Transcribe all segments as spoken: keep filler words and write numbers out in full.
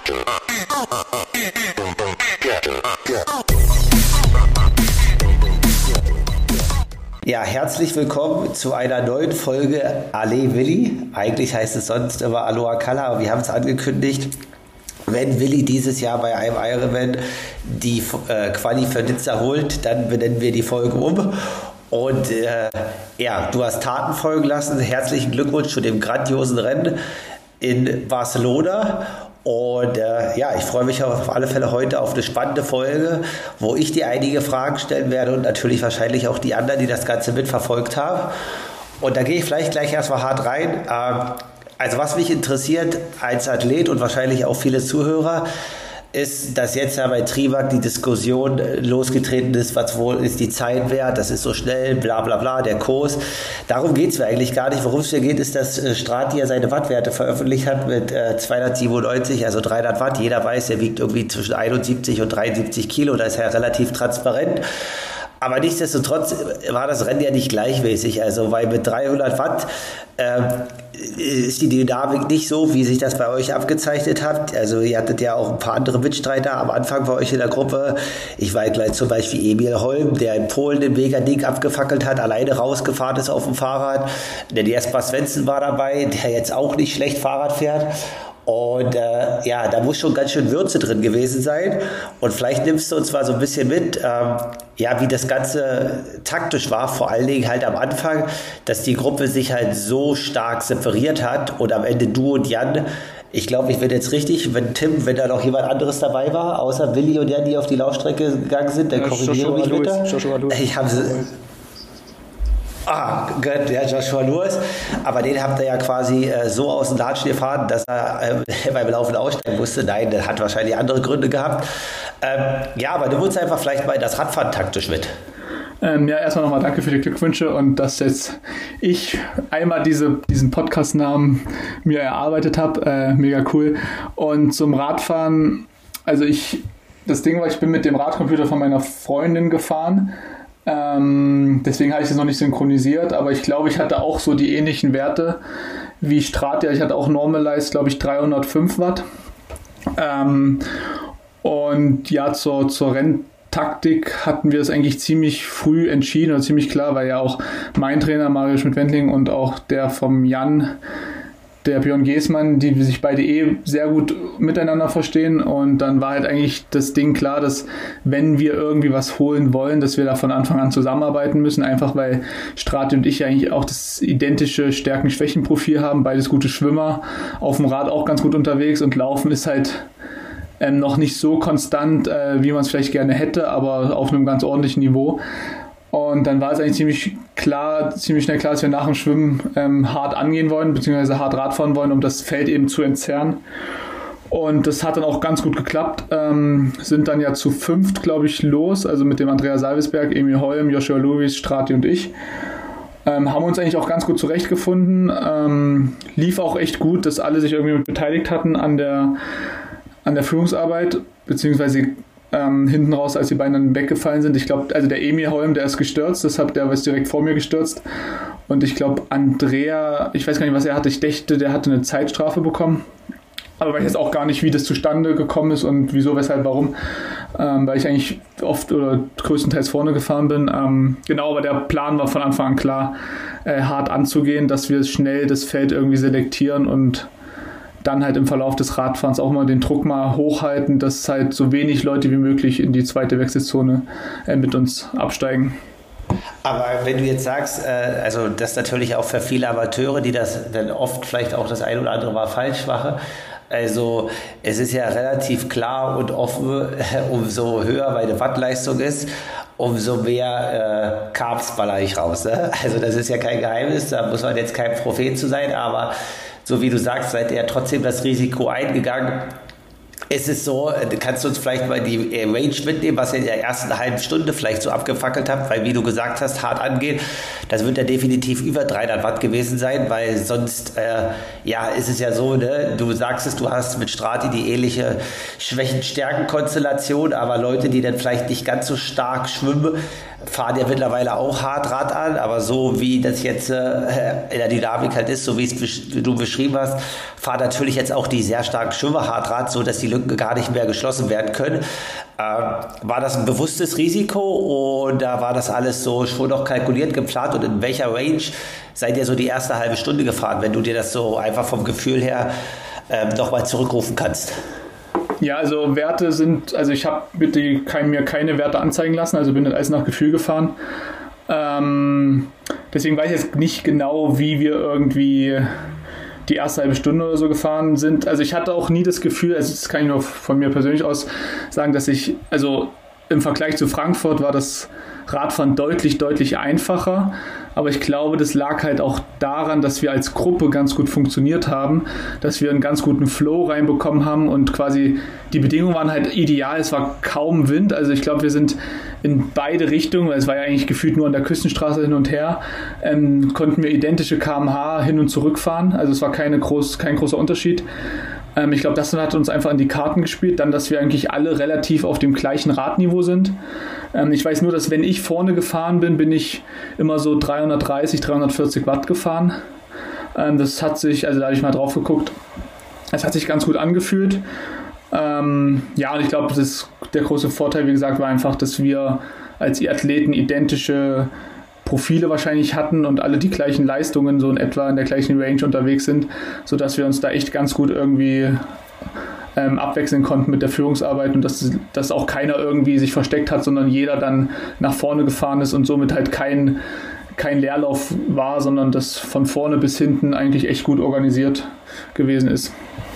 Ja, herzlich willkommen zu einer neuen Folge Ale Willi. Eigentlich heißt es sonst immer Aloha Kala, aber wir haben es angekündigt. Wenn Willi dieses Jahr bei einem Ironman die äh, Quali für Nizza holt, dann benennen wir die Folge um. Und äh, ja, du hast Taten folgen lassen. Herzlichen Glückwunsch zu dem grandiosen Rennen in Barcelona. Und äh, ja, ich freue mich auf alle Fälle heute auf eine spannende Folge, wo ich dir einige Fragen stellen werde und natürlich wahrscheinlich auch die anderen, die das Ganze mitverfolgt haben. Und da gehe ich vielleicht gleich erstmal hart rein. Ähm, also was mich interessiert als Athlet und wahrscheinlich auch viele Zuhörer, ist, dass jetzt ja bei Trivac die Diskussion losgetreten ist, was wohl ist die Zeit wert, das ist so schnell, bla bla bla, der Kurs. Darum geht es mir eigentlich gar nicht. Worum es mir geht, ist, dass Strati ja seine Wattwerte veröffentlicht hat mit äh, zweihundertsiebenundneunzig, also dreihundert Watt. Jeder weiß, er wiegt irgendwie zwischen einundsiebzig und dreiundsiebzig Kilo, da ist er ja relativ transparent. Aber nichtsdestotrotz war das Rennen ja nicht gleichmäßig, also weil mit dreihundert Watt äh, ist die Dynamik nicht so, wie sich das bei euch abgezeichnet hat. Also ihr hattet ja auch ein paar andere Mitstreiter am Anfang bei euch in der Gruppe. Ich war gleich zum Beispiel Emil Holm, der in Polen den Mega-Ding abgefackelt hat, alleine rausgefahren ist auf dem Fahrrad. Der Jesper Svensson war dabei, der jetzt auch nicht schlecht Fahrrad fährt. Und äh, ja, da muss schon ganz schön Würze drin gewesen sein. Und vielleicht nimmst du uns mal so ein bisschen mit, ähm, ja, wie das Ganze taktisch war, vor allen Dingen halt am Anfang, dass die Gruppe sich halt so stark separiert hat und am Ende du und Jan, ich glaube, ich bin jetzt richtig, wenn Tim, wenn da noch jemand anderes dabei war, außer Willi und Jan, die auf die Laufstrecke gegangen sind, dann ja, korrigiere mich bitte. Ich habe Ah, Gott, ja, Joshua Lewis. Aber den habt ihr ja quasi äh, so aus dem Latschen gefahren, dass er äh, beim Laufen aussteigen musste. Nein, der hat wahrscheinlich andere Gründe gehabt. Ähm, ja, aber du wurdest einfach vielleicht mal das Radfahren taktisch mit. Ähm, ja, erstmal nochmal danke für die Glückwünsche und dass jetzt ich einmal diese, diesen Podcast-Namen mir erarbeitet habe. Äh, mega cool. Und zum Radfahren, also ich, das Ding war, ich bin mit dem Radcomputer von meiner Freundin gefahren. Ähm, deswegen habe ich das noch nicht synchronisiert, aber ich glaube, ich hatte auch so die ähnlichen Werte wie Strati. Ich hatte auch Normalized, glaube ich, dreihundertfünf Watt. Ähm, und ja, zur, zur Renntaktik hatten wir es eigentlich ziemlich früh entschieden oder ziemlich klar, weil ja auch mein Trainer Mario Schmidt-Wendling und auch der vom Jan, der Björn Geßmann, die sich beide eh sehr gut miteinander verstehen, und dann war halt eigentlich das Ding klar, dass wenn wir irgendwie was holen wollen, dass wir da von Anfang an zusammenarbeiten müssen, einfach weil Strati und ich ja eigentlich auch das identische Stärken-Schwächen-Profil haben, beides gute Schwimmer, auf dem Rad auch ganz gut unterwegs, und Laufen ist halt ähm, noch nicht so konstant, äh, wie man es vielleicht gerne hätte, aber auf einem ganz ordentlichen Niveau. Und dann war es eigentlich ziemlich klar, ziemlich schnell klar, dass wir nach dem Schwimmen ähm, hart angehen wollen, beziehungsweise hart Radfahren wollen, um das Feld eben zu entzerren. Und das hat dann auch ganz gut geklappt. Ähm, sind dann ja zu fünft, glaube ich, los, also mit dem Andrea Salvesberg, Emil Holm, Joshua Lewis, Strati und ich. Ähm, haben uns eigentlich auch ganz gut zurechtgefunden. Ähm, lief auch echt gut, dass alle sich irgendwie mit beteiligt hatten an der, an der Führungsarbeit, beziehungsweise Ähm, hinten raus, als die beiden dann weggefallen sind. Ich glaube, also der Emil Holm, der ist gestürzt, deshalb der ist direkt vor mir gestürzt. Und ich glaube, Andrea, ich weiß gar nicht, was er hatte, ich dachte, der hatte eine Zeitstrafe bekommen. Aber weiß jetzt auch gar nicht, wie das zustande gekommen ist und wieso, weshalb, warum. Ähm, weil ich eigentlich oft oder größtenteils vorne gefahren bin. Ähm, genau, aber der Plan war von Anfang an klar, äh, hart anzugehen, dass wir schnell das Feld irgendwie selektieren und dann halt im Verlauf des Radfahrens auch mal den Druck mal hochhalten, dass halt so wenig Leute wie möglich in die zweite Wechselzone äh, mit uns absteigen. Aber wenn du jetzt sagst, äh, also das natürlich auch für viele Amateure, die das dann oft vielleicht auch das ein oder andere Mal falsch machen, also es ist ja relativ klar und offen, äh, umso höher meine Wattleistung ist, umso mehr äh, Carbs baller ich raus. Ne? Also das ist ja kein Geheimnis, da muss man jetzt kein Prophet zu sein, aber so wie du sagst, seid ihr trotzdem das Risiko eingegangen. Es ist so, kannst du uns vielleicht mal die Range mitnehmen, was ihr in der ersten halben Stunde vielleicht so abgefackelt habt, weil wie du gesagt hast, hart angehen, das wird ja definitiv über dreihundert Watt gewesen sein, weil sonst, äh, ja, ist es ja so, ne, du sagst es, du hast mit Strati die ähnliche Schwächen-Stärken-Konstellation, aber Leute, die dann vielleicht nicht ganz so stark schwimmen, fahren ja mittlerweile auch hart Rad an, aber so wie das jetzt äh, in der Dynamik halt ist, so wie es wie du beschrieben hast, fahren natürlich jetzt auch die sehr starken Schwimmer hart Rad, so dass die Lücken gar nicht mehr geschlossen werden können. Äh, war das ein bewusstes Risiko oder war das alles so schon noch kalkuliert, geplant, und in welcher Range seid ihr so die erste halbe Stunde gefahren, wenn du dir das so einfach vom Gefühl her äh, nochmal zurückrufen kannst? Ja, also Werte sind, also ich habe bitte kein, mir keine Werte anzeigen lassen, also bin dann alles nach Gefühl gefahren. Ähm, deswegen weiß ich jetzt nicht genau, wie wir irgendwie die erste halbe Stunde oder so gefahren sind. Also ich hatte auch nie das Gefühl, also das kann ich nur von mir persönlich aus sagen, dass ich, also im Vergleich zu Frankfurt war das Radfahren deutlich, deutlich einfacher. Aber ich glaube, das lag halt auch daran, dass wir als Gruppe ganz gut funktioniert haben, dass wir einen ganz guten Flow reinbekommen haben und quasi die Bedingungen waren halt ideal. Es war kaum Wind. Also ich glaube, wir sind in beide Richtungen, weil es war ja eigentlich gefühlt nur an der Küstenstraße hin und her, ähm, konnten wir identische Kilometer pro Stunde hin und zurück fahren. Also es war keine groß, kein großer Unterschied. Ähm, ich glaube, das hat uns einfach in die Karten gespielt. Dann, dass wir eigentlich alle relativ auf dem gleichen Radniveau sind. Ähm, ich weiß nur, dass wenn ich vorne gefahren bin, bin ich immer so dreihundertdreißig, dreihundertvierzig Watt gefahren. Ähm, das hat sich, also da habe ich mal drauf geguckt, es hat sich ganz gut angefühlt. Ähm, ja, und ich glaube, der große Vorteil, wie gesagt, war einfach, dass wir als Athleten identische Profile wahrscheinlich hatten und alle die gleichen Leistungen so in etwa in der gleichen Range unterwegs sind, sodass wir uns da echt ganz gut irgendwie ähm, abwechseln konnten mit der Führungsarbeit und dass, dass auch keiner irgendwie sich versteckt hat, sondern jeder dann nach vorne gefahren ist und somit halt kein, kein Leerlauf war, sondern das von vorne bis hinten eigentlich echt gut organisiert gewesen ist.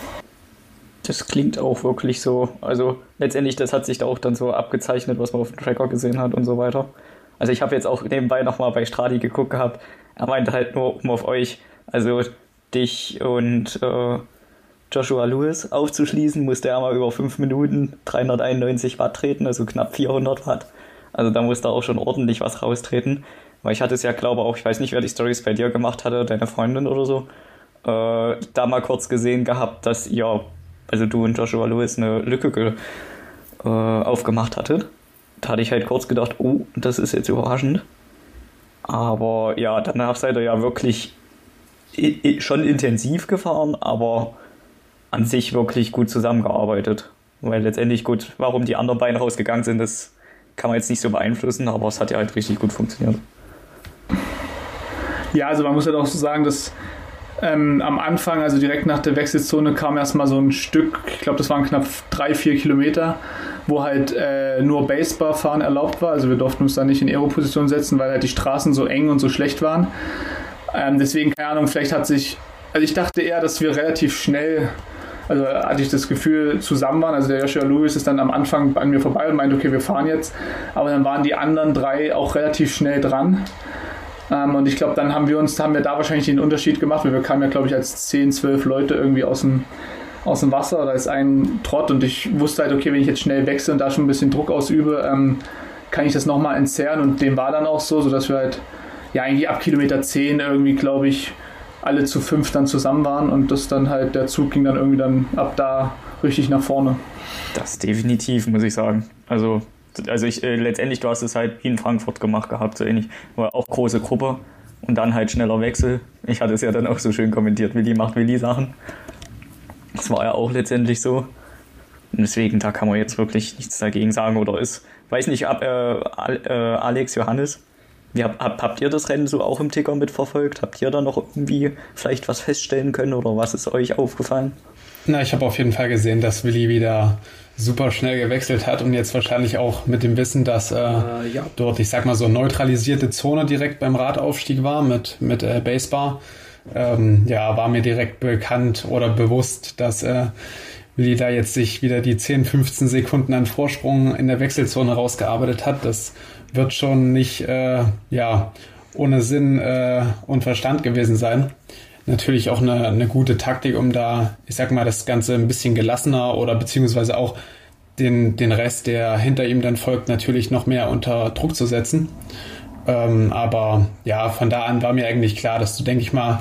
Das klingt auch wirklich so. Also letztendlich, das hat sich da auch dann so abgezeichnet, was man auf dem Tracker gesehen hat und so weiter. Also ich habe jetzt auch nebenbei nochmal bei Stradi geguckt gehabt. Er meinte halt nur, um auf euch, also dich und äh, Joshua Lewis aufzuschließen, musste er mal über fünf Minuten dreihunderteinundneunzig Watt treten, also knapp vierhundert Watt. Also da musste auch schon ordentlich was raustreten. Weil ich hatte es ja, glaube auch, ich weiß nicht, wer die Storys bei dir gemacht hatte, deine Freundin oder so, äh, da mal kurz gesehen gehabt, dass ihr, also du und Joshua Lewis, eine Lücke ge, äh, aufgemacht hattet. Da hatte ich halt kurz gedacht, oh, das ist jetzt überraschend. Aber ja, danach seid ihr ja wirklich i- schon intensiv gefahren, aber an sich wirklich gut zusammengearbeitet. Weil letztendlich gut, warum die anderen beiden rausgegangen sind, das kann man jetzt nicht so beeinflussen, aber es hat ja halt richtig gut funktioniert. Ja, also man muss halt auch so sagen, dass ähm, am Anfang, also direkt nach der Wechselzone, kam erstmal so ein Stück, ich glaube, das waren knapp drei, vier Kilometer, wo halt äh, nur Basebar-Fahren erlaubt war. Also wir durften uns da nicht in Aero-Position setzen, weil halt die Straßen so eng und so schlecht waren. Ähm, deswegen, keine Ahnung, vielleicht hat sich, also ich dachte eher, dass wir relativ schnell, also hatte ich das Gefühl, zusammen waren. Also der Joshua Lewis ist dann am Anfang an mir vorbei und meinte, okay, wir fahren jetzt. Aber dann waren die anderen drei auch relativ schnell dran. Um, und ich glaube, dann haben wir uns, haben wir da wahrscheinlich den Unterschied gemacht, weil wir kamen ja, glaube ich, als zehn, zwölf Leute irgendwie aus dem, aus dem Wasser oder als ein Trott und ich wusste halt, okay, wenn ich jetzt schnell wechsle und da schon ein bisschen Druck ausübe, ähm, kann ich das nochmal entzerren und dem war dann auch so, sodass wir halt, ja, eigentlich ab Kilometer zehn irgendwie, glaube ich, alle zu fünf dann zusammen waren und das dann halt, der Zug ging dann irgendwie dann ab da richtig nach vorne. Das definitiv, muss ich sagen. Also Also ich, äh, letztendlich, du hast es halt wie in Frankfurt gemacht gehabt, so ähnlich. War auch große Gruppe und dann halt schneller Wechsel. Ich hatte es ja dann auch so schön kommentiert, Willi macht Willi-Sachen. Das war ja auch letztendlich so. Und deswegen, da kann man jetzt wirklich nichts dagegen sagen oder ist, weiß nicht, ab, äh, äh, Alex, Johannes, wie, hab, habt ihr das Rennen so auch im Ticker mitverfolgt? Habt ihr da noch irgendwie vielleicht was feststellen können oder was ist euch aufgefallen? Na, ich habe auf jeden Fall gesehen, dass Willi wieder super schnell gewechselt hat und jetzt wahrscheinlich auch mit dem Wissen, dass äh, äh, ja. dort, ich sag mal so, neutralisierte Zone direkt beim Radaufstieg war mit, mit äh, Basebar. Ähm, ja, war mir direkt bekannt oder bewusst, dass äh, Willi da jetzt sich wieder die zehn, fünfzehn Sekunden an Vorsprung in der Wechselzone rausgearbeitet hat. Das wird schon nicht äh, ja, ohne Sinn äh, und Verstand gewesen sein. Natürlich auch eine, eine gute Taktik, um da, ich sag mal, das Ganze ein bisschen gelassener oder beziehungsweise auch den, den Rest, der hinter ihm dann folgt, natürlich noch mehr unter Druck zu setzen. Ähm, aber ja, von da an war mir eigentlich klar, dass du, denke ich mal,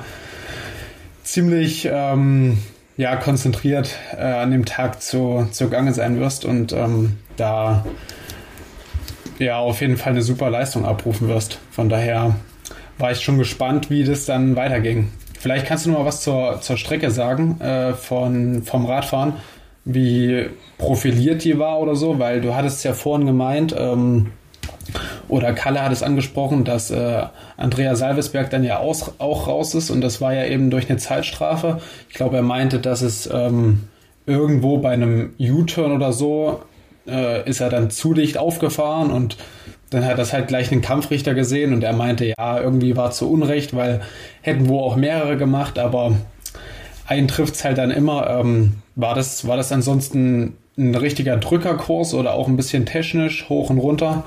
ziemlich ähm, ja, konzentriert äh, an dem Tag zu, zu Gange sein wirst und ähm, da ja auf jeden Fall eine super Leistung abrufen wirst. Von daher war ich schon gespannt, wie das dann weiterging. Vielleicht kannst du noch mal was zur, zur Strecke sagen, äh, von, vom Radfahren, wie profiliert die war oder so, weil du hattest ja vorhin gemeint, ähm, oder Kalle hat es angesprochen, dass äh, Andrea Salvesberg dann ja aus, auch raus ist und das war ja eben durch eine Zeitstrafe. Ich glaube, er meinte, dass es ähm, irgendwo bei einem U-Turn oder so äh, ist er dann zu dicht aufgefahren und dann hat das halt gleich einen Kampfrichter gesehen und er meinte, ja, irgendwie war zu Unrecht, weil hätten wohl auch mehrere gemacht, aber einen trifft es halt dann immer. Ähm, war das, war das ansonsten ein richtiger Drückerkurs oder auch ein bisschen technisch, hoch und runter?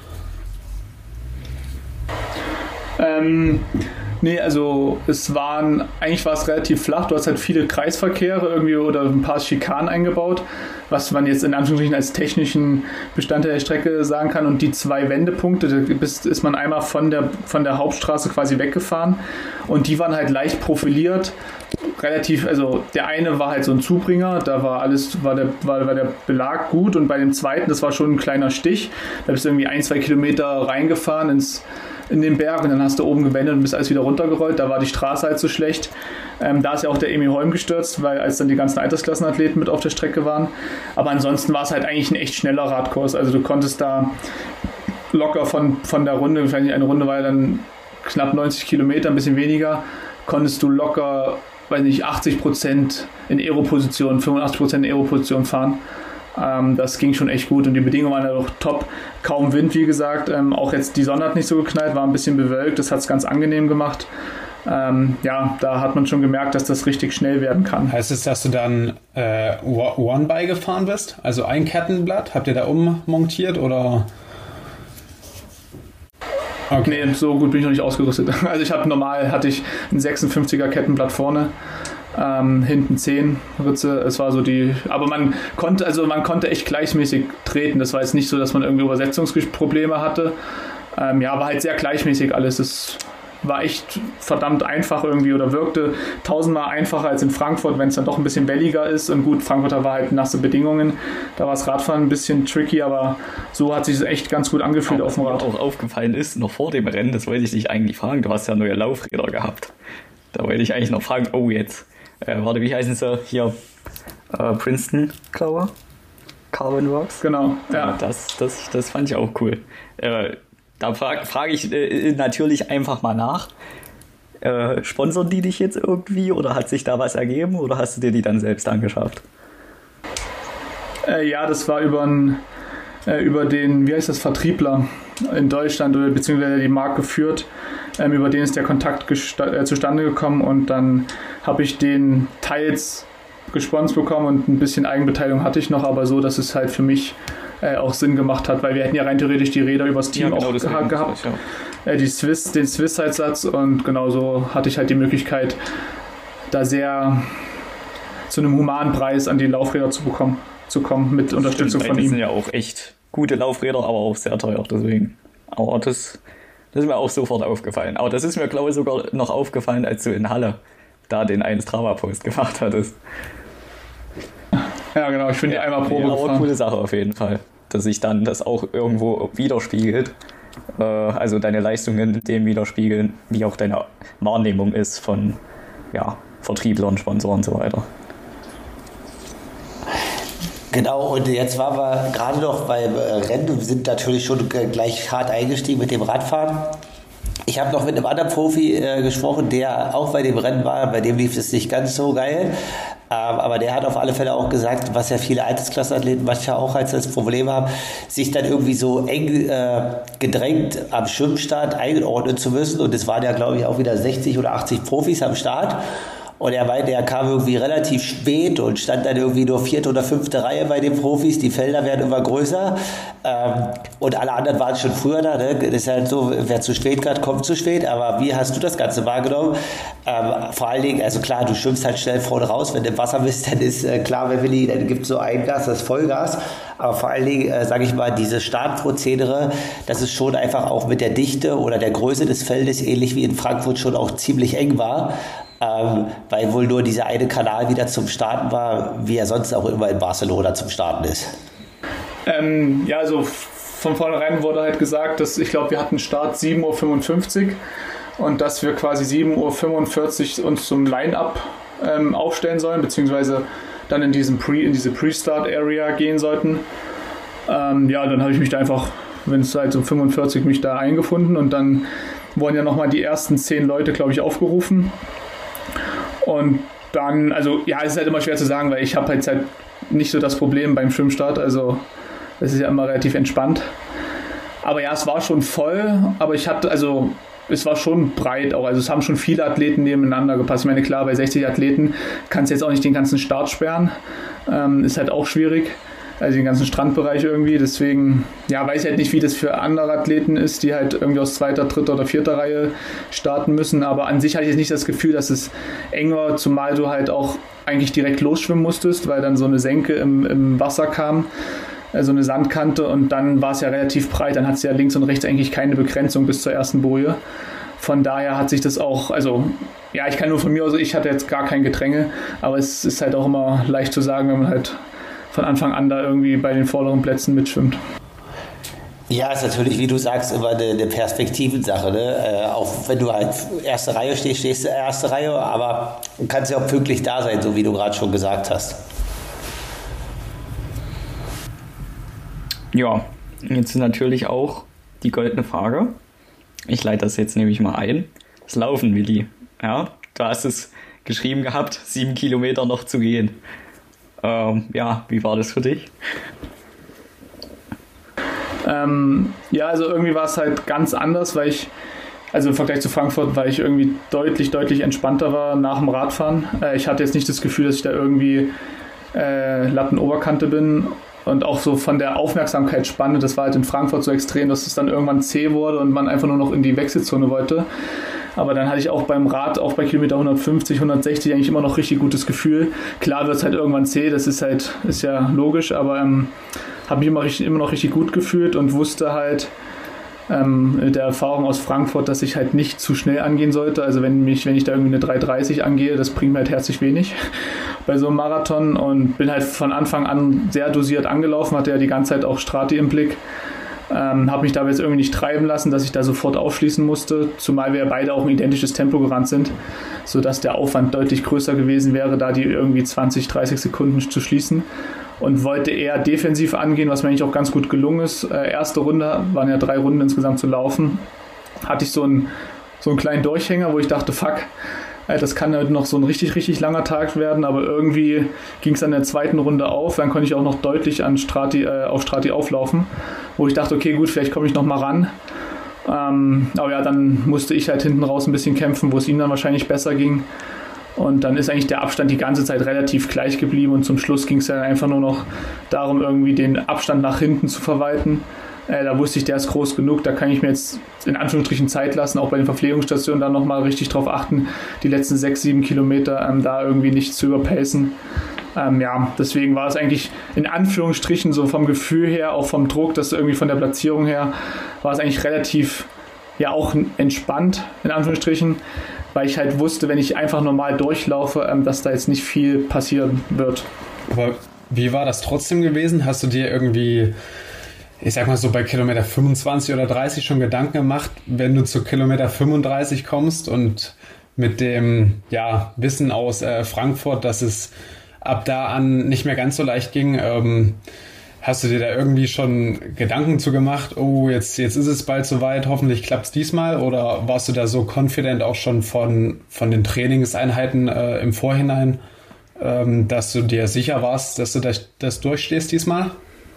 Ähm, nee, also es waren, eigentlich war es relativ flach, du hast halt viele Kreisverkehre irgendwie oder ein paar Schikanen eingebaut, was man jetzt in Anführungsstrichen als technischen Bestandteil der Strecke sagen kann und die zwei Wendepunkte, da ist, ist man einmal von der, von der Hauptstraße quasi weggefahren und die waren halt leicht profiliert, relativ, also der eine war halt so ein Zubringer, da war alles, war der, war, war der Belag gut und bei dem zweiten, das war schon ein kleiner Stich, da bist du irgendwie ein, zwei Kilometer reingefahren ins in den Berg und dann hast du oben gewendet und bist alles wieder runtergerollt. Da war die Straße halt so schlecht. Ähm, da ist ja auch der Emil Holm gestürzt, weil als dann die ganzen Altersklassenathleten mit auf der Strecke waren. Aber ansonsten war es halt eigentlich ein echt schneller Radkurs. Also du konntest da locker von, von der Runde, wahrscheinlich eine Runde war ja dann knapp neunzig Kilometer, ein bisschen weniger, konntest du locker, weiß nicht, achtzig Prozent in Aero-Position, fünfundachtzig Prozent in Aero-Position fahren. Ähm, das ging schon echt gut und die Bedingungen waren ja auch top. Kaum Wind, wie gesagt. Ähm, auch jetzt die Sonne hat nicht so geknallt, war ein bisschen bewölkt. Das hat es ganz angenehm gemacht. Ähm, ja, da hat man schon gemerkt, dass das richtig schnell werden kann. Heißt es, dass du dann äh, One-By gefahren bist? Also ein Kettenblatt? Habt ihr da ummontiert oder? Okay. Nee, so gut bin ich noch nicht ausgerüstet. Also ich habe normal, hatte ich ein sechsundfünfziger Kettenblatt vorne. Ähm, hinten zehn Ritze, es war so die, aber man konnte, also man konnte echt gleichmäßig treten, das war jetzt nicht so, dass man irgendwie Übersetzungsprobleme hatte, ähm, ja, war halt sehr gleichmäßig alles, es war echt verdammt einfach irgendwie oder wirkte tausendmal einfacher als in Frankfurt, wenn es dann doch ein bisschen welliger ist und gut, Frankfurter war halt nasse Bedingungen, da war das Radfahren ein bisschen tricky, aber so hat sich es echt ganz gut angefühlt auf dem Rad. Was mir auch aufgefallen ist, noch vor dem Rennen, das wollte ich dich eigentlich fragen, du hast ja neue Laufräder gehabt, da wollte ich eigentlich noch fragen, oh jetzt Äh, warte, wie heißen sie hier? Äh, Princeton, glaube ich. Carbon Rocks. Genau, ja. Das, das, das fand ich auch cool. Äh, da frage frag ich äh, natürlich einfach mal nach. Äh, sponsern die dich jetzt irgendwie oder hat sich da was ergeben oder hast du dir die dann selbst angeschafft? Äh, ja, das war über, ein, äh, über den, wie heißt das, Vertriebler in Deutschland oder beziehungsweise die Marke führt. Ähm, über den ist der Kontakt gesta- äh, zustande gekommen und dann habe ich den teils gesponsert bekommen und ein bisschen Eigenbeteiligung hatte ich noch, aber so, dass es halt für mich äh, auch Sinn gemacht hat, weil wir hätten ja rein theoretisch die Räder übers Team ja, genau, auch geha- gehabt, ja. äh, die Swiss, den Swiss-Satz und genauso hatte ich halt die Möglichkeit, da sehr zu einem humanen Preis an die Laufräder zu bekommen, zu kommen mit Unterstützung Stimmt, von ihm. Das sind ja auch echt gute Laufräder, aber auch sehr teuer, deswegen. Aber das, das ist mir auch sofort aufgefallen. Aber das ist mir, glaube ich, sogar noch aufgefallen, als du in Halle da den einen Strava-Post gemacht hattest. Ja, genau, ich finde ja, die einmal Probe ja, gefahren. Aber coole Sache auf jeden Fall, dass sich dann das auch irgendwo widerspiegelt. Äh, also deine Leistungen dem widerspiegeln, wie auch deine Wahrnehmung ist von ja, Vertrieblern, Sponsoren und so weiter. Genau, und jetzt waren wir gerade noch beim Rennen, wir sind natürlich schon gleich hart eingestiegen mit dem Radfahren. Ich habe noch mit einem anderen Profi äh, gesprochen, der auch bei dem Rennen war, bei dem lief es nicht ganz so geil, ähm, aber der hat auf alle Fälle auch gesagt, was ja viele Altersklassenathleten manchmal auch als das Problem haben, sich dann irgendwie so eng äh, gedrängt am Schwimmstart eingeordnet zu müssen und es waren ja glaube ich auch wieder sechzig oder achtzig Profis am Start. Und er meinte, er kam irgendwie relativ spät und stand dann irgendwie nur vierte oder fünfte Reihe bei den Profis. Die Felder werden immer größer. Ähm, und alle anderen waren schon früher da. Ne? Das ist halt so, wer zu spät kommt, kommt zu spät. Aber wie hast du das Ganze wahrgenommen? Ähm, vor allen Dingen, also klar, du schwimmst halt schnell vorne raus. Wenn du im Wasser bist, dann ist äh, klar, wenn Willi, dann gibt es so ein Gas, das Vollgas. Aber vor allen Dingen, äh, sage ich mal, diese Startprozedere, das ist schon einfach auch mit der Dichte oder der Größe des Feldes, ähnlich wie in Frankfurt, schon auch ziemlich eng war. Ähm, weil wohl nur dieser eine Kanal wieder zum Starten war, wie er sonst auch immer in Barcelona zum Starten ist. Ähm, ja, also von vornherein wurde halt gesagt, dass ich glaube, wir hatten Start sieben Uhr fünfundfünfzig und dass wir quasi sieben Uhr fünfundvierzig uns zum Line-Up ähm, aufstellen sollen, beziehungsweise dann in, diesem Pre, in diese Pre-Start-Area gehen sollten. Ähm, ja, dann habe ich mich da einfach, wenn es halt um fünfundvierzig mich da eingefunden und dann wurden ja nochmal die ersten zehn Leute, glaube ich, aufgerufen. Und dann, also ja, es ist halt immer schwer zu sagen, weil ich habe halt, halt nicht so das Problem beim Schwimmstart, also es ist ja immer relativ entspannt. Aber ja, es war schon voll, aber ich hatte, also es war schon breit auch, also es haben schon viele Athleten nebeneinander gepasst. Ich meine, klar, bei sechzig Athleten kannst du jetzt auch nicht den ganzen Start sperren, ähm, ist halt auch schwierig, also den ganzen Strandbereich irgendwie, deswegen, ja, weiß ich halt nicht, wie das für andere Athleten ist, die halt irgendwie aus zweiter, dritter oder vierter Reihe starten müssen, aber an sich hatte ich jetzt nicht das Gefühl, dass es eng war, zumal du halt auch eigentlich direkt losschwimmen musstest, weil dann so eine Senke im, im Wasser kam, so eine Sandkante und dann war es ja relativ breit, dann hat es ja links und rechts eigentlich keine Begrenzung bis zur ersten Boje. Von daher hat sich das auch, also ja, ich kann nur von mir aus, ich hatte jetzt gar kein Gedränge, aber es ist halt auch immer leicht zu sagen, wenn man halt von Anfang an da irgendwie bei den vorderen Plätzen mitschwimmt. Ja, ist natürlich, wie du sagst, immer eine, eine Perspektivensache. Ne? Äh, auch wenn du halt erste Reihe stehst, stehst du erste Reihe, aber du kannst ja auch pünktlich da sein, so wie du gerade schon gesagt hast. Ja, jetzt ist natürlich auch die goldene Frage. Ich leite das jetzt nämlich mal ein. Das Laufen, Willi. Ja, du hast es geschrieben gehabt, sieben Kilometer noch zu gehen. Ähm, ja, wie war das für dich? Ähm, ja, also irgendwie war es halt ganz anders, weil ich, also im Vergleich zu Frankfurt, weil ich irgendwie deutlich, deutlich entspannter war nach dem Radfahren. Äh, ich hatte jetzt nicht das Gefühl, dass ich da irgendwie äh, Lattenoberkante bin. Und auch so von der Aufmerksamkeitsspanne, das war halt in Frankfurt so extrem, dass es dann irgendwann zäh wurde und man einfach nur noch in die Wechselzone wollte. Aber dann hatte ich auch beim Rad, auch bei Kilometer hundertfünfzig, hundertsechzig eigentlich immer noch richtig gutes Gefühl. Klar wird es halt irgendwann zäh, das ist halt, ist ja logisch, aber ähm, habe mich immer, richtig, immer noch richtig gut gefühlt und wusste halt ähm, mit der Erfahrung aus Frankfurt, dass ich halt nicht zu schnell angehen sollte. Also wenn, mich, wenn ich da irgendwie eine drei dreißig angehe, das bringt mir halt herzlich wenig bei so einem Marathon und bin halt von Anfang an sehr dosiert angelaufen, hatte ja die ganze Zeit auch Strati im Blick. Ähm, habe mich dabei jetzt irgendwie nicht treiben lassen, dass ich da sofort aufschließen musste, zumal wir beide auch ein identisches Tempo gerannt sind, sodass der Aufwand deutlich größer gewesen wäre, da die irgendwie zwanzig, dreißig Sekunden zu schließen und wollte eher defensiv angehen, was mir eigentlich auch ganz gut gelungen ist. Äh, erste Runde, waren ja drei Runden insgesamt zu laufen, hatte ich so einen, so einen kleinen Durchhänger, wo ich dachte, fuck, das kann halt noch so ein richtig, richtig langer Tag werden, aber irgendwie ging es dann in der zweiten Runde auf, dann konnte ich auch noch deutlich an Strati, äh, auf Strati auflaufen, wo ich dachte, okay, gut, vielleicht komme ich noch mal ran. Ähm, aber ja, dann musste ich halt hinten raus ein bisschen kämpfen, wo es ihm dann wahrscheinlich besser ging. Und dann ist eigentlich der Abstand die ganze Zeit relativ gleich geblieben und zum Schluss ging es dann einfach nur noch darum, irgendwie den Abstand nach hinten zu verwalten. Äh, da wusste ich, der ist groß genug, da kann ich mir jetzt in Anführungsstrichen Zeit lassen, auch bei den Verpflegungsstationen dann nochmal richtig drauf achten, die letzten sechs, sieben Kilometer ähm, da irgendwie nicht zu überpacen. Ähm, ja, deswegen war es eigentlich in Anführungsstrichen so vom Gefühl her, auch vom Druck, dass irgendwie von der Platzierung her, war es eigentlich relativ, ja auch entspannt, in Anführungsstrichen, weil ich halt wusste, wenn ich einfach normal durchlaufe, ähm, dass da jetzt nicht viel passieren wird. Aber wie war das trotzdem gewesen? Hast du dir irgendwie, ich sag mal so bei Kilometer fünfundzwanzig oder dreißig schon Gedanken gemacht, wenn du zu Kilometer fünfunddreißig kommst und mit dem ja, Wissen aus äh, Frankfurt, dass es ab da an nicht mehr ganz so leicht ging, ähm, hast du dir da irgendwie schon Gedanken zu gemacht, oh, jetzt, jetzt ist es bald soweit, hoffentlich klappt es diesmal, oder warst du da so confident auch schon von, von den Trainingseinheiten äh, im Vorhinein, ähm, dass du dir sicher warst, dass du das, das durchstehst diesmal?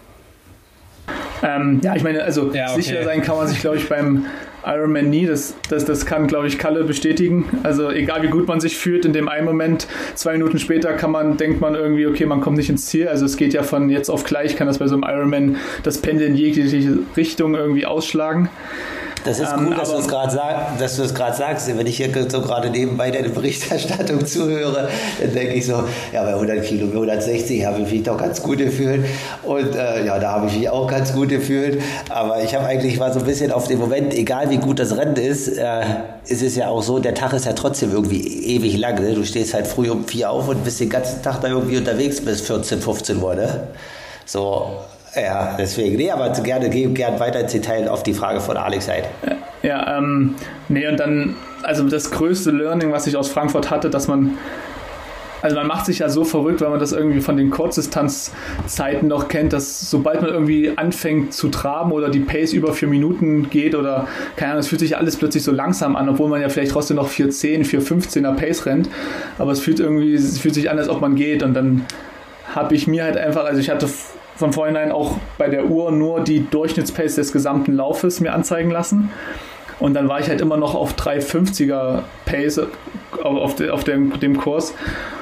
Ähm, ja, ich meine, also ja, okay. Sicher sein kann man sich, glaube ich, beim Ironman nie. Das, das, das kann, glaube ich, Kalle bestätigen. Also egal, wie gut man sich fühlt, in dem einen Moment, zwei Minuten später kann man, denkt man irgendwie, okay, man kommt nicht ins Ziel. Also es geht ja von jetzt auf gleich, kann das bei so einem Ironman das Pendel in jegliche Richtung irgendwie ausschlagen. Das ist ähm, gut, dass du es gerade sag, dass du es gerade sagst. Wenn ich hier so gerade nebenbei deine Berichterstattung zuhöre, dann denke ich so, ja, bei hundert Kilometer, hundertsechzig habe ich mich doch ganz gut gefühlt. Und äh, ja, da habe ich mich auch ganz gut gefühlt. Aber ich habe eigentlich mal so ein bisschen auf den Moment, egal wie gut das Rennen ist, äh, ist es ja auch so, der Tag ist ja trotzdem irgendwie ewig lang. Ne? Du stehst halt früh um vier auf und bist den ganzen Tag da irgendwie unterwegs bis vierzehn, fünfzehn Uhr. Ne? So. Ja, deswegen. Nee, aber gerne, gehen gerne weiter ins Detail auf die Frage von Alex ein. Ja, ähm, nee, und dann, also das größte Learning, was ich aus Frankfurt hatte, dass man, also man macht sich ja so verrückt, weil man das irgendwie von den Kurzdistanzzeiten noch kennt, dass sobald man irgendwie anfängt zu traben oder die Pace über vier Minuten geht oder, keine Ahnung, es fühlt sich alles plötzlich so langsam an, obwohl man ja vielleicht trotzdem noch vier zehn, vier fünfzehner Pace rennt, aber es fühlt irgendwie, es fühlt sich an, als ob man geht und dann habe ich mir halt einfach, also ich hatte von vornherein auch bei der Uhr nur die Durchschnittspace des gesamten Laufes mir anzeigen lassen. Und dann war ich halt immer noch auf drei fünfziger Pace auf, de, auf dem, dem Kurs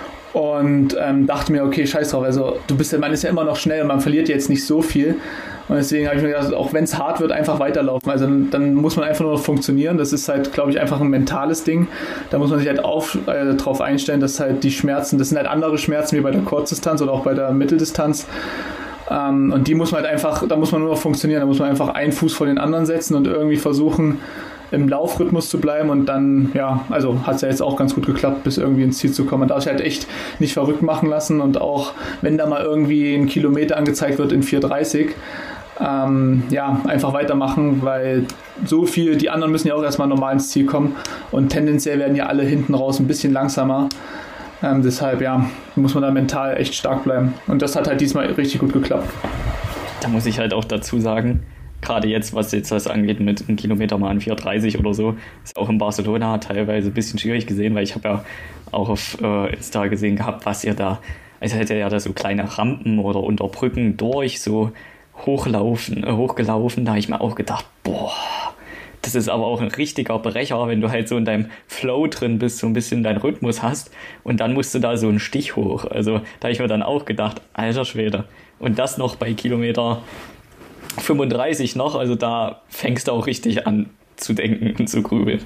und ähm, dachte mir, okay, scheiß drauf, also du bist ja, man ist ja immer noch schnell und man verliert jetzt nicht so viel. Und deswegen habe ich mir gedacht, auch wenn es hart wird, einfach weiterlaufen. Also dann, dann muss man einfach nur noch funktionieren. Das ist halt, glaube ich, einfach ein mentales Ding. Da muss man sich halt auf, äh, drauf einstellen, dass halt die Schmerzen, das sind halt andere Schmerzen wie bei der Kurzdistanz oder auch bei der Mitteldistanz. Ähm, und die muss man halt einfach, da muss man nur noch funktionieren. Da muss man einfach einen Fuß vor den anderen setzen und irgendwie versuchen, im Laufrhythmus zu bleiben und dann, ja, also hat es ja jetzt auch ganz gut geklappt, bis irgendwie ins Ziel zu kommen. Man darf sich halt echt nicht verrückt machen lassen und auch, wenn da mal irgendwie ein Kilometer angezeigt wird in vier dreißig, ähm, ja, einfach weitermachen, weil so viel, die anderen müssen ja auch erstmal normal ins Ziel kommen und tendenziell werden ja alle hinten raus ein bisschen langsamer. Ähm, deshalb, ja, muss man da mental echt stark bleiben. Und das hat halt diesmal richtig gut geklappt. Da muss ich halt auch dazu sagen, gerade jetzt, was jetzt das angeht mit einem Kilometer mal an vier dreißig oder so, ist auch in Barcelona teilweise ein bisschen schwierig gesehen, weil ich habe ja auch auf äh, Insta gesehen gehabt, was ihr da, also hätte ja da so kleine Rampen oder unter Brücken durch, so hochlaufen, äh, hochgelaufen, da habe ich mir auch gedacht, boah, das ist aber auch ein richtiger Brecher, wenn du halt so in deinem Flow drin bist, so ein bisschen deinen Rhythmus hast und dann musst du da so einen Stich hoch. Also da habe ich mir dann auch gedacht, alter Schwede. Und das noch bei Kilometer fünfunddreißig noch, also da fängst du auch richtig an zu denken und zu grübeln.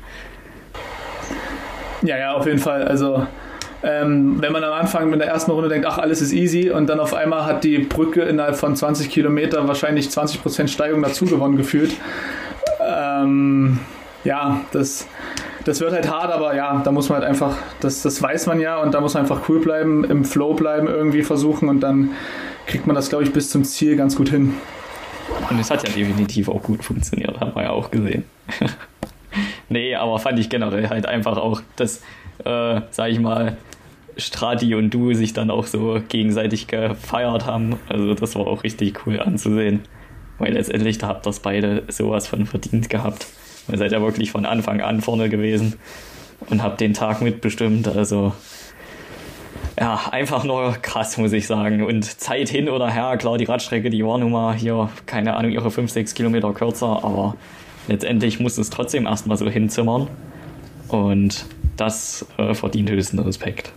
Ja, ja, auf jeden Fall. Also ähm, wenn man am Anfang mit der ersten Runde denkt, ach, alles ist easy und dann auf einmal hat die Brücke innerhalb von zwanzig Kilometer wahrscheinlich zwanzig Prozent Steigung dazu gewonnen gefühlt. Ähm, ja, das, das wird halt hart, aber ja, da muss man halt einfach, das, das weiß man ja und da muss man einfach cool bleiben, im Flow bleiben, irgendwie versuchen und dann kriegt man das, glaube ich, bis zum Ziel ganz gut hin. Und es hat ja definitiv auch gut funktioniert, haben wir ja auch gesehen. Nee, aber fand ich generell halt einfach auch, dass, äh, sag ich mal, Strati und du sich dann auch so gegenseitig gefeiert haben. Also das war auch richtig cool anzusehen. Weil letztendlich, da habt ihr beide sowas von verdient gehabt. Ihr seid ja wirklich von Anfang an vorne gewesen und habt den Tag mitbestimmt. Also ja, einfach nur krass, muss ich sagen. Und Zeit hin oder her, klar, die Radstrecke, die war nun mal hier, keine Ahnung, ihre fünf, sechs Kilometer kürzer, aber letztendlich muss es trotzdem erstmal so hinzimmern. Und das äh, verdient höchsten Respekt.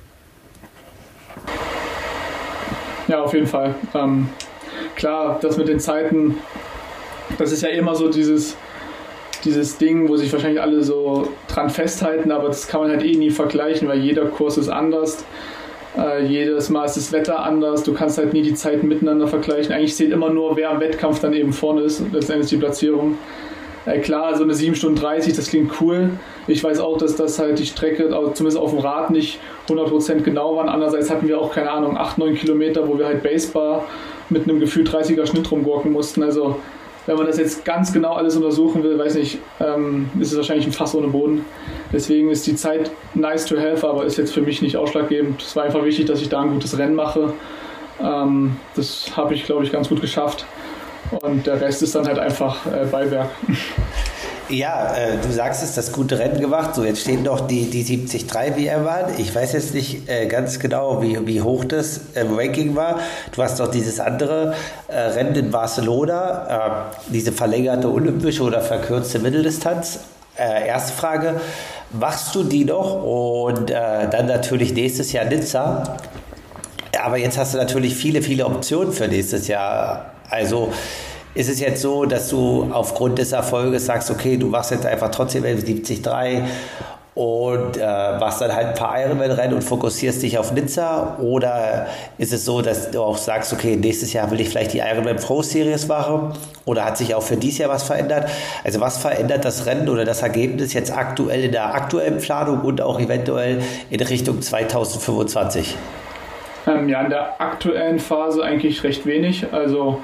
Ja, auf jeden Fall. Ähm, klar, das mit den Zeiten, das ist ja immer so dieses, dieses Ding, wo sich wahrscheinlich alle so dran festhalten, aber das kann man halt eh nie vergleichen, weil jeder Kurs ist anders. Äh, jedes Mal ist das Wetter anders, du kannst halt nie die Zeiten miteinander vergleichen. Eigentlich zählt immer nur, wer am Wettkampf dann eben vorne ist, letztendlich die Platzierung. Äh, klar, so eine sieben Stunden dreißig, das klingt cool. Ich weiß auch, dass das halt die Strecke, zumindest auf dem Rad, nicht hundert Prozent genau waren. Andererseits hatten wir auch, keine Ahnung, acht, neun Kilometer, wo wir halt Basebar mit einem gefühlt dreißiger Schnitt rumgurken mussten. Also wenn man das jetzt ganz genau alles untersuchen will, weiß nicht, ähm, ist es wahrscheinlich ein Fass ohne Boden. Deswegen ist die Zeit nice to have, aber ist jetzt für mich nicht ausschlaggebend. Es war einfach wichtig, dass ich da ein gutes Rennen mache. Ähm, das habe ich, glaube ich, ganz gut geschafft. Und der Rest ist dann halt einfach äh, Beiwerk. Ja, äh, du sagst es, das gute Rennen gemacht. So, jetzt stehen doch die, die siebzig Komma drei W M-Bahn. Ich weiß jetzt nicht äh, ganz genau, wie, wie hoch das äh, Ranking war. Du hast doch dieses andere äh, Rennen in Barcelona, äh, diese verlängerte olympische oder verkürzte Mitteldistanz. Äh, erste Frage, machst du die noch? Und äh, dann natürlich nächstes Jahr Nizza. Aber jetzt hast du natürlich viele, viele Optionen für nächstes Jahr. Also ist es jetzt so, dass du aufgrund des Erfolges sagst, okay, du machst jetzt einfach trotzdem siebzig Komma drei und äh, machst dann halt ein paar Ironman-Rennen und fokussierst dich auf Nizza? Oder ist es so, dass du auch sagst, okay, nächstes Jahr will ich vielleicht die Ironman Pro Series machen? Oder hat sich auch für dieses Jahr was verändert? Also was verändert das Rennen oder das Ergebnis jetzt aktuell in der aktuellen Planung und auch eventuell in Richtung zwanzig fünfundzwanzig? Ähm, ja, in der aktuellen Phase eigentlich recht wenig. Also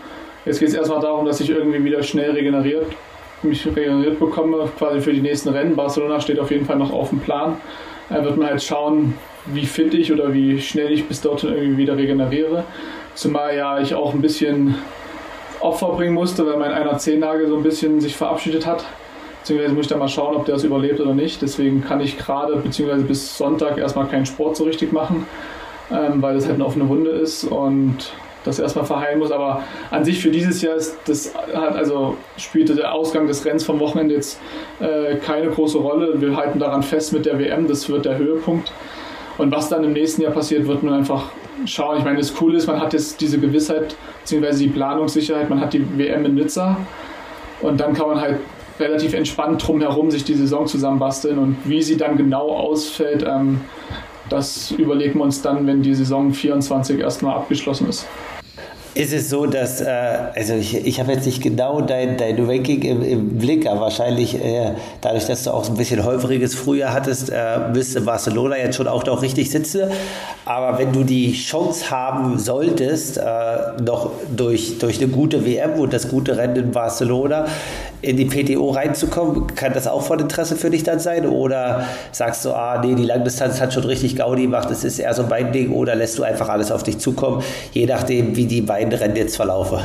Jetzt geht es erstmal darum, dass ich irgendwie wieder schnell regeneriert, mich regeneriert bekomme, quasi für die nächsten Rennen. Barcelona steht auf jeden Fall noch auf dem Plan. Da wird man halt schauen, wie fit ich oder wie schnell ich bis dorthin irgendwie wieder regeneriere. Zumal ja ich auch ein bisschen Opfer bringen musste, weil mein einer Zehennagel so ein bisschen sich verabschiedet hat. Beziehungsweise muss ich dann mal schauen, ob der es überlebt oder nicht. Deswegen kann ich gerade, beziehungsweise bis Sonntag erstmal keinen Sport so richtig machen, ähm, weil das halt eine offene Wunde ist und das erstmal verheilen muss. Aber an sich für dieses Jahr ist das hat also spielte der Ausgang des Rennens vom Wochenende jetzt äh, keine große Rolle. Wir halten daran fest mit der W M, das wird der Höhepunkt. Und was dann im nächsten Jahr passiert, wird man einfach schauen. Ich meine, das Coole ist, man hat jetzt diese Gewissheit, beziehungsweise die Planungssicherheit, man hat die W M in Nizza und dann kann man halt relativ entspannt drumherum sich die Saison zusammenbasteln und wie sie dann genau ausfällt, ähm, das überlegen wir uns dann, wenn die Saison vierundzwanzig erstmal abgeschlossen ist. Ist es so, dass, äh, also ich, ich habe jetzt nicht genau dein, dein Ranking im, im Blick, aber wahrscheinlich äh, dadurch, dass du auch so ein bisschen häufriges Frühjahr hattest, äh, müsste Barcelona jetzt schon auch noch richtig sitzen. Aber wenn du die Chance haben solltest, äh, noch durch, durch eine gute W M und das gute Rennen in Barcelona in die P T O reinzukommen, kann das auch von Interesse für dich dann sein? Oder sagst du, ah nee, die Langdistanz hat schon richtig Gaudi gemacht, das ist eher so mein Ding, oder lässt du einfach alles auf dich zukommen, je nachdem, wie die beiden Rennen jetzt verlaufen?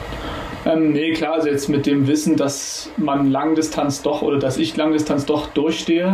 Ähm, nee, klar, also jetzt mit dem Wissen, dass man Langdistanz doch oder dass ich Langdistanz doch durchstehe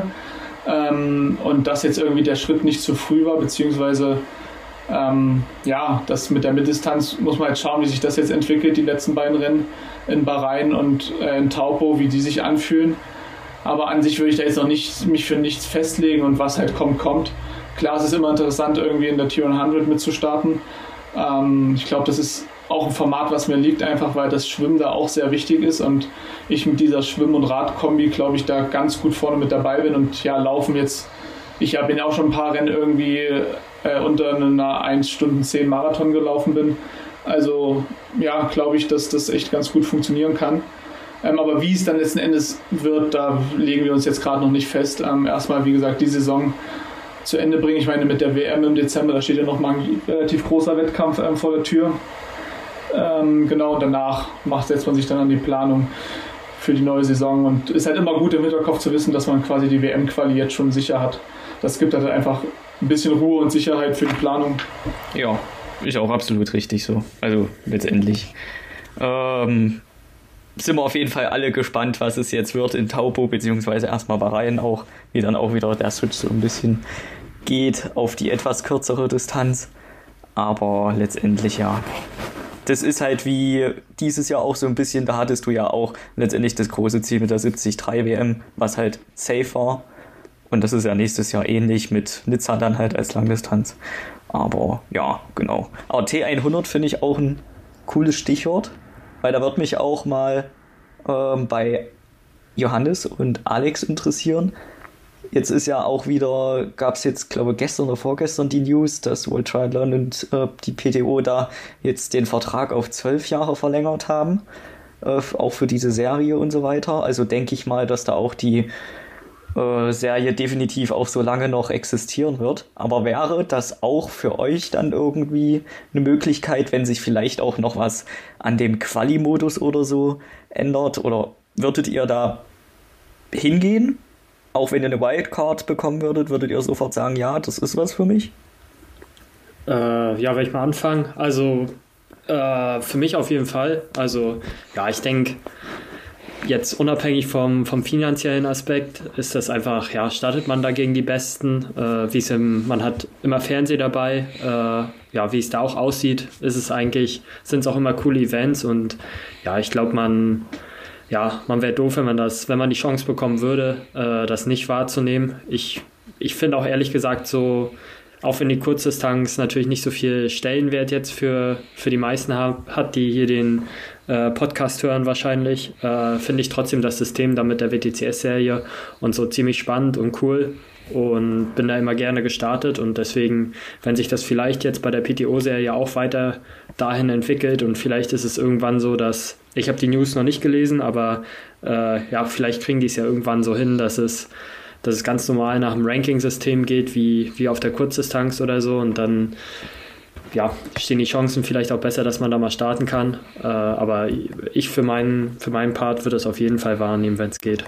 ähm, und dass jetzt irgendwie der Schritt nicht zu früh war, beziehungsweise ähm, ja, das mit der Mitteldistanz muss man jetzt schauen, wie sich das jetzt entwickelt, die letzten beiden Rennen in Bahrain und äh, in Taupo, wie die sich anfühlen. Aber an sich würde ich da jetzt noch nicht mich für nichts festlegen und was halt kommt, kommt. Klar, es ist immer interessant, irgendwie in der T hundert mitzustarten. Ähm, ich glaube, das ist auch ein Format, was mir liegt, einfach weil das Schwimmen da auch sehr wichtig ist und ich mit dieser Schwimm- und Radkombi, glaube ich, da ganz gut vorne mit dabei bin und ja, laufen jetzt, ich ja, bin ja auch schon ein paar Rennen irgendwie äh, unter einer eins Stunde zehn Marathon gelaufen bin. Also ja, glaube ich, dass das echt ganz gut funktionieren kann. Ähm, aber wie es dann letzten Endes wird, da legen wir uns jetzt gerade noch nicht fest. Ähm, erstmal, wie gesagt, die Saison zu Ende bringen. Ich meine, mit der W M im Dezember, da steht ja noch mal ein relativ großer Wettkampf ähm, vor der Tür. Ähm, genau, und danach macht, setzt man sich dann an die Planung für die neue Saison. Und ist halt immer gut im Hinterkopf zu wissen, dass man quasi die W M-Quali jetzt schon sicher hat. Das gibt halt einfach ein bisschen Ruhe und Sicherheit für die Planung. Ja, ist auch absolut richtig so. Also letztendlich ähm, sind wir auf jeden Fall alle gespannt, was es jetzt wird in Taupo, beziehungsweise erstmal Bahrain auch, wie dann auch wieder der Switch so ein bisschen geht auf die etwas kürzere Distanz. Aber letztendlich ja, das ist halt wie dieses Jahr auch so ein bisschen, da hattest du ja auch letztendlich das große Ziel mit der siebzig drei W M, was halt safe war. Und das ist ja nächstes Jahr ähnlich mit Nizza dann halt als Langdistanz. Aber ja, genau. Aber T hundert finde ich auch ein cooles Stichwort, weil da wird mich auch mal ähm, bei Johannes und Alex interessieren. Jetzt ist ja auch wieder, gab es jetzt, glaube ich, gestern oder vorgestern die News, dass World Triathlon und äh, die P T O da jetzt den Vertrag auf zwölf Jahre verlängert haben, äh, auch für diese Serie und so weiter. Also denke ich mal, dass da auch die äh, Serie definitiv auch so lange noch existieren wird. Aber wäre das auch für euch dann irgendwie eine Möglichkeit, wenn sich vielleicht auch noch was an dem Quali-Modus oder so ändert? Oder würdet ihr da hingehen? Auch wenn ihr eine Wildcard bekommen würdet, würdet ihr sofort sagen, ja, das ist was für mich? Äh, ja, werde ich mal anfangen. Also äh, für mich auf jeden Fall. Also ja, ich denke, jetzt unabhängig vom, vom finanziellen Aspekt ist das einfach, ja, startet man da gegen die Besten. Äh, wie es im, man hat immer Fernsehen dabei. Äh, ja, wie es da auch aussieht, ist es eigentlich, sind es auch immer coole Events und ja, ich glaube, man Ja, man wäre doof, wenn man das, wenn man die Chance bekommen würde, äh, das nicht wahrzunehmen. Ich, ich finde auch ehrlich gesagt so, auch wenn die Kurzdistanz natürlich nicht so viel Stellenwert jetzt für, für die meisten ha- hat, die hier den äh, Podcast hören wahrscheinlich, äh, finde ich trotzdem das System da mit der W T C S-Serie und so ziemlich spannend und cool und bin da immer gerne gestartet und deswegen, wenn sich das vielleicht jetzt bei der P T O-Serie auch weiter dahin entwickelt und vielleicht ist es irgendwann so, dass ich habe die News noch nicht gelesen, aber äh, ja, vielleicht kriegen die es ja irgendwann so hin, dass es, dass es ganz normal nach dem Ranking-System geht, wie, wie auf der Kurzdistanz oder so. Und dann ja, stehen die Chancen vielleicht auch besser, dass man da mal starten kann. Äh, aber ich für meinen, für meinen Part würde es auf jeden Fall wahrnehmen, wenn es geht.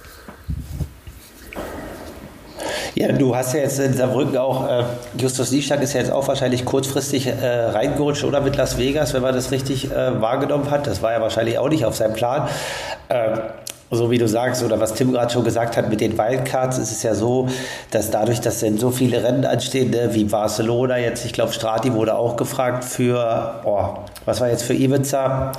Ja, du hast ja jetzt in Saarbrücken auch, äh, Justus Liefstank ist ja jetzt auch wahrscheinlich kurzfristig äh, reingerutscht oder mit Las Vegas, wenn man das richtig äh, wahrgenommen hat. Das war ja wahrscheinlich auch nicht auf seinem Plan. Äh, so wie du sagst, oder was Tim gerade schon gesagt hat, mit den Wildcards ist es ja so, dass dadurch, dass dann so viele Rennen anstehen, ne, wie Barcelona jetzt, ich glaube Strati wurde auch gefragt für, oh, was war jetzt für Ibiza?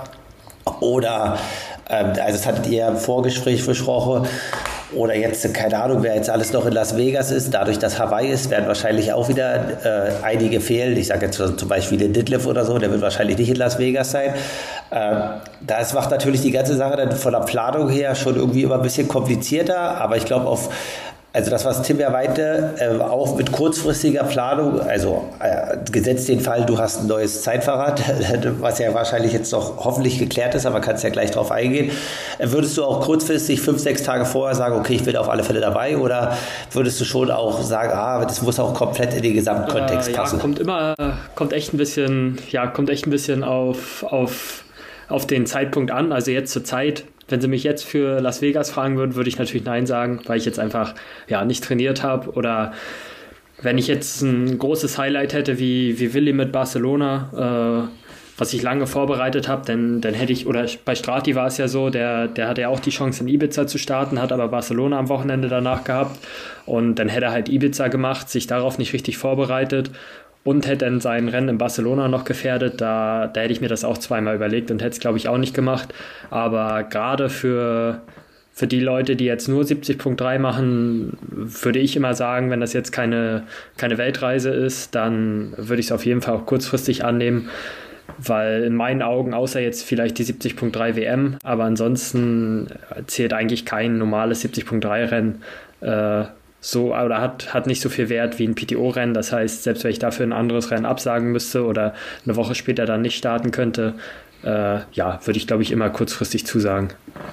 Oder, ähm, also das hattet ihr im Vorgespräch besprochen, oder jetzt, keine Ahnung, wer jetzt alles noch in Las Vegas ist. Dadurch, dass Hawaii ist, werden wahrscheinlich auch wieder äh, einige fehlen. Ich sage jetzt zum Beispiel den Ditlev oder so, der wird wahrscheinlich nicht in Las Vegas sein. Äh, das macht natürlich die ganze Sache dann von der Planung her schon irgendwie immer ein bisschen komplizierter. Aber ich glaube, auf Also das, was Tim ja meinte, äh, auch mit kurzfristiger Planung, also äh, gesetzt den Fall, du hast ein neues Zeitfahrrad, was ja wahrscheinlich jetzt noch hoffentlich geklärt ist, aber kannst ja gleich drauf eingehen. Äh, würdest du auch kurzfristig fünf, sechs Tage vorher sagen, okay, ich bin auf alle Fälle dabei, oder würdest du schon auch sagen, ah, das muss auch komplett in den Gesamtkontext äh, passen? Ja, kommt immer, kommt echt ein bisschen, ja, kommt echt ein bisschen auf, auf, auf den Zeitpunkt an. Also jetzt zur Zeit. Wenn sie mich jetzt für Las Vegas fragen würden, würde ich natürlich Nein sagen, weil ich jetzt einfach ja, nicht trainiert habe. Oder wenn ich jetzt ein großes Highlight hätte wie, wie Willi mit Barcelona, äh, was ich lange vorbereitet habe, dann, dann hätte ich, oder bei Strati war es ja so, der, der hatte ja auch die Chance in Ibiza zu starten, hat aber Barcelona am Wochenende danach gehabt. Und dann hätte er halt Ibiza gemacht, sich darauf nicht richtig vorbereitet und hätte dann sein Rennen in Barcelona noch gefährdet. Da, da hätte ich mir das auch zweimal überlegt und hätte es, glaube ich, auch nicht gemacht. Aber gerade für, für die Leute, die jetzt nur siebzig Punkt drei machen, würde ich immer sagen, wenn das jetzt keine, keine Weltreise ist, dann würde ich es auf jeden Fall auch kurzfristig annehmen, weil in meinen Augen, außer jetzt vielleicht die siebzig Punkt drei W M, aber ansonsten zählt eigentlich kein normales siebzig Punkt drei Rennen äh, so, oder hat, hat nicht so viel Wert wie ein P T O-Rennen. Das heißt, selbst wenn ich dafür ein anderes Rennen absagen müsste oder eine Woche später dann nicht starten könnte, äh, ja, würde ich, glaube ich, immer kurzfristig zusagen.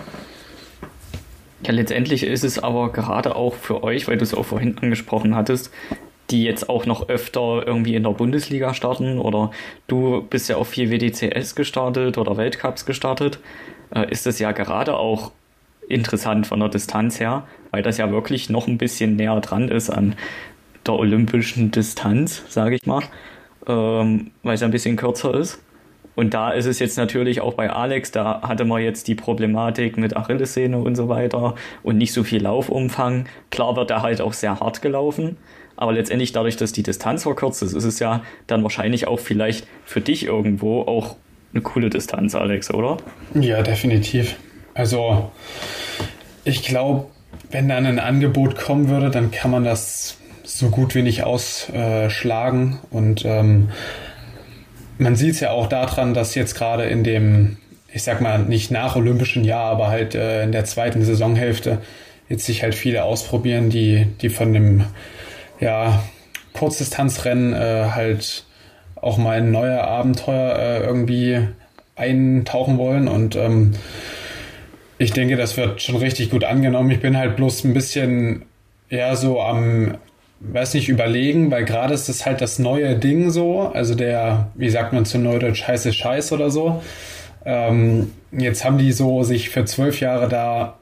Ja, letztendlich ist es aber gerade auch für euch, weil du es auch vorhin angesprochen hattest, die jetzt auch noch öfter irgendwie in der Bundesliga starten, oder du bist ja auch viel W D C S gestartet oder Weltcups gestartet, äh, ist es ja gerade auch interessant von der Distanz her, weil das ja wirklich noch ein bisschen näher dran ist an der olympischen Distanz, sage ich mal, ähm, weil es ein bisschen kürzer ist. Und da ist es jetzt natürlich auch bei Alex, da hatte man jetzt die Problematik mit Achillessehne und so weiter und nicht so viel Laufumfang. Klar wird er halt auch sehr hart gelaufen, aber letztendlich dadurch, dass die Distanz verkürzt ist, ist es ja dann wahrscheinlich auch vielleicht für dich irgendwo auch eine coole Distanz, Alex, oder? Ja, definitiv. Also ich glaube, wenn dann ein Angebot kommen würde, dann kann man das so gut wie nicht ausschlagen. Und ähm, man sieht es ja auch daran, dass jetzt gerade in dem, ich sag mal, nicht nach olympischen Jahr, aber halt äh, in der zweiten Saisonhälfte jetzt sich halt viele ausprobieren, die, die von dem ja, Kurzdistanzrennen äh, halt auch mal ein neues Abenteuer äh, irgendwie eintauchen wollen. Und ähm, ich denke, das wird schon richtig gut angenommen. Ich bin halt bloß ein bisschen, ja, so am, weiß nicht, überlegen, weil gerade ist das halt das neue Ding so, also der, wie sagt man zu Neudeutsch, heiße Scheiß oder so. Ähm, jetzt haben die so sich für zwölf Jahre da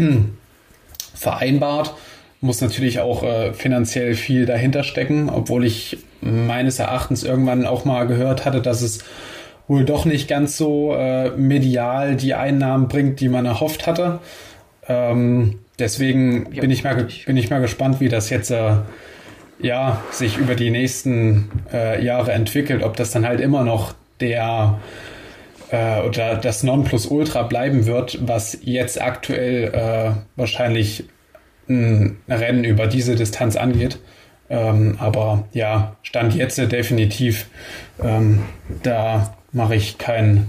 vereinbart. Muss natürlich auch äh, finanziell viel dahinter stecken, obwohl ich meines Erachtens irgendwann auch mal gehört hatte, dass es wohl doch nicht ganz so äh, medial die Einnahmen bringt, die man erhofft hatte. Ähm, deswegen ja, bin ich mal bin ich mal gespannt, wie das jetzt äh, ja sich über die nächsten äh, Jahre entwickelt, ob das dann halt immer noch der äh, oder das Nonplusultra bleiben wird, was jetzt aktuell äh, wahrscheinlich ein Rennen über diese Distanz angeht. Ähm, aber ja, Stand jetzt definitiv. Ähm, da mache ich kein,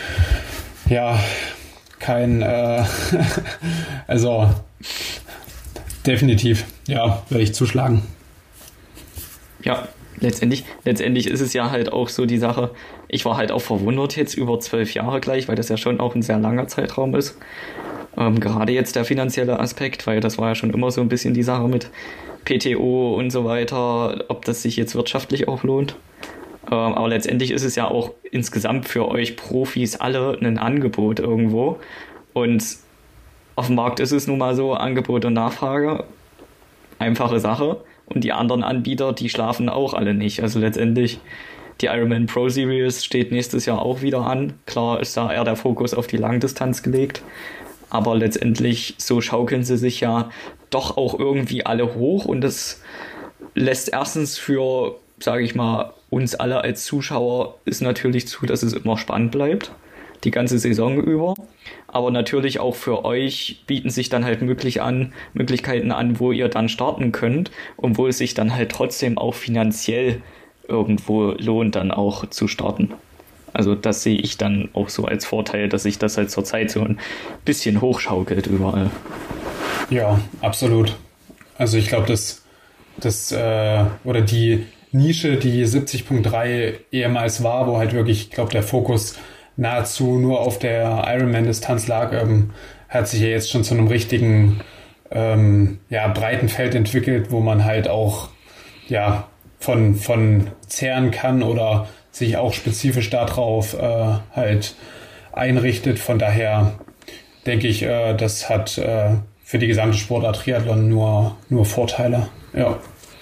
ja, kein, äh, also definitiv, ja, werde ich zuschlagen. Ja, letztendlich, letztendlich ist es ja halt auch so die Sache, ich war halt auch verwundert jetzt über zwölf Jahre gleich, weil das ja schon auch ein sehr langer Zeitraum ist. Ähm, gerade jetzt der finanzielle Aspekt, weil das war ja schon immer so ein bisschen die Sache mit P T O und so weiter, ob das sich jetzt wirtschaftlich auch lohnt. Ähm, aber letztendlich ist es ja auch insgesamt für euch Profis alle ein Angebot irgendwo. Und auf dem Markt ist es nun mal so, Angebot und Nachfrage, einfache Sache. Und die anderen Anbieter, die schlafen auch alle nicht. Also letztendlich, die Ironman Pro Series steht nächstes Jahr auch wieder an. Klar ist da eher der Fokus auf die Langdistanz gelegt. Aber letztendlich, so schaukeln sie sich ja doch auch irgendwie alle hoch. Und das lässt erstens für, sage ich mal, uns alle als Zuschauer ist natürlich zu, dass es immer spannend bleibt, die ganze Saison über. Aber natürlich auch für euch bieten sich dann halt möglich an, Möglichkeiten an, wo ihr dann starten könnt und wo es sich dann halt trotzdem auch finanziell irgendwo lohnt, dann auch zu starten. Also das sehe ich dann auch so als Vorteil, dass sich das halt zurzeit so ein bisschen hochschaukelt überall. Ja, absolut. Also ich glaube, das, das äh, oder die Nische, die siebzig Punkt drei ehemals war, wo halt wirklich, ich glaube, der Fokus nahezu nur auf der Ironman-Distanz lag, ähm, hat sich ja jetzt schon zu einem richtigen ähm, ja, breiten Feld entwickelt, wo man halt auch ja von, von zehren kann oder sich auch spezifisch darauf äh, halt einrichtet. Von daher denke ich, äh, das hat äh, für die gesamte Sportart Triathlon nur, nur Vorteile. Ja.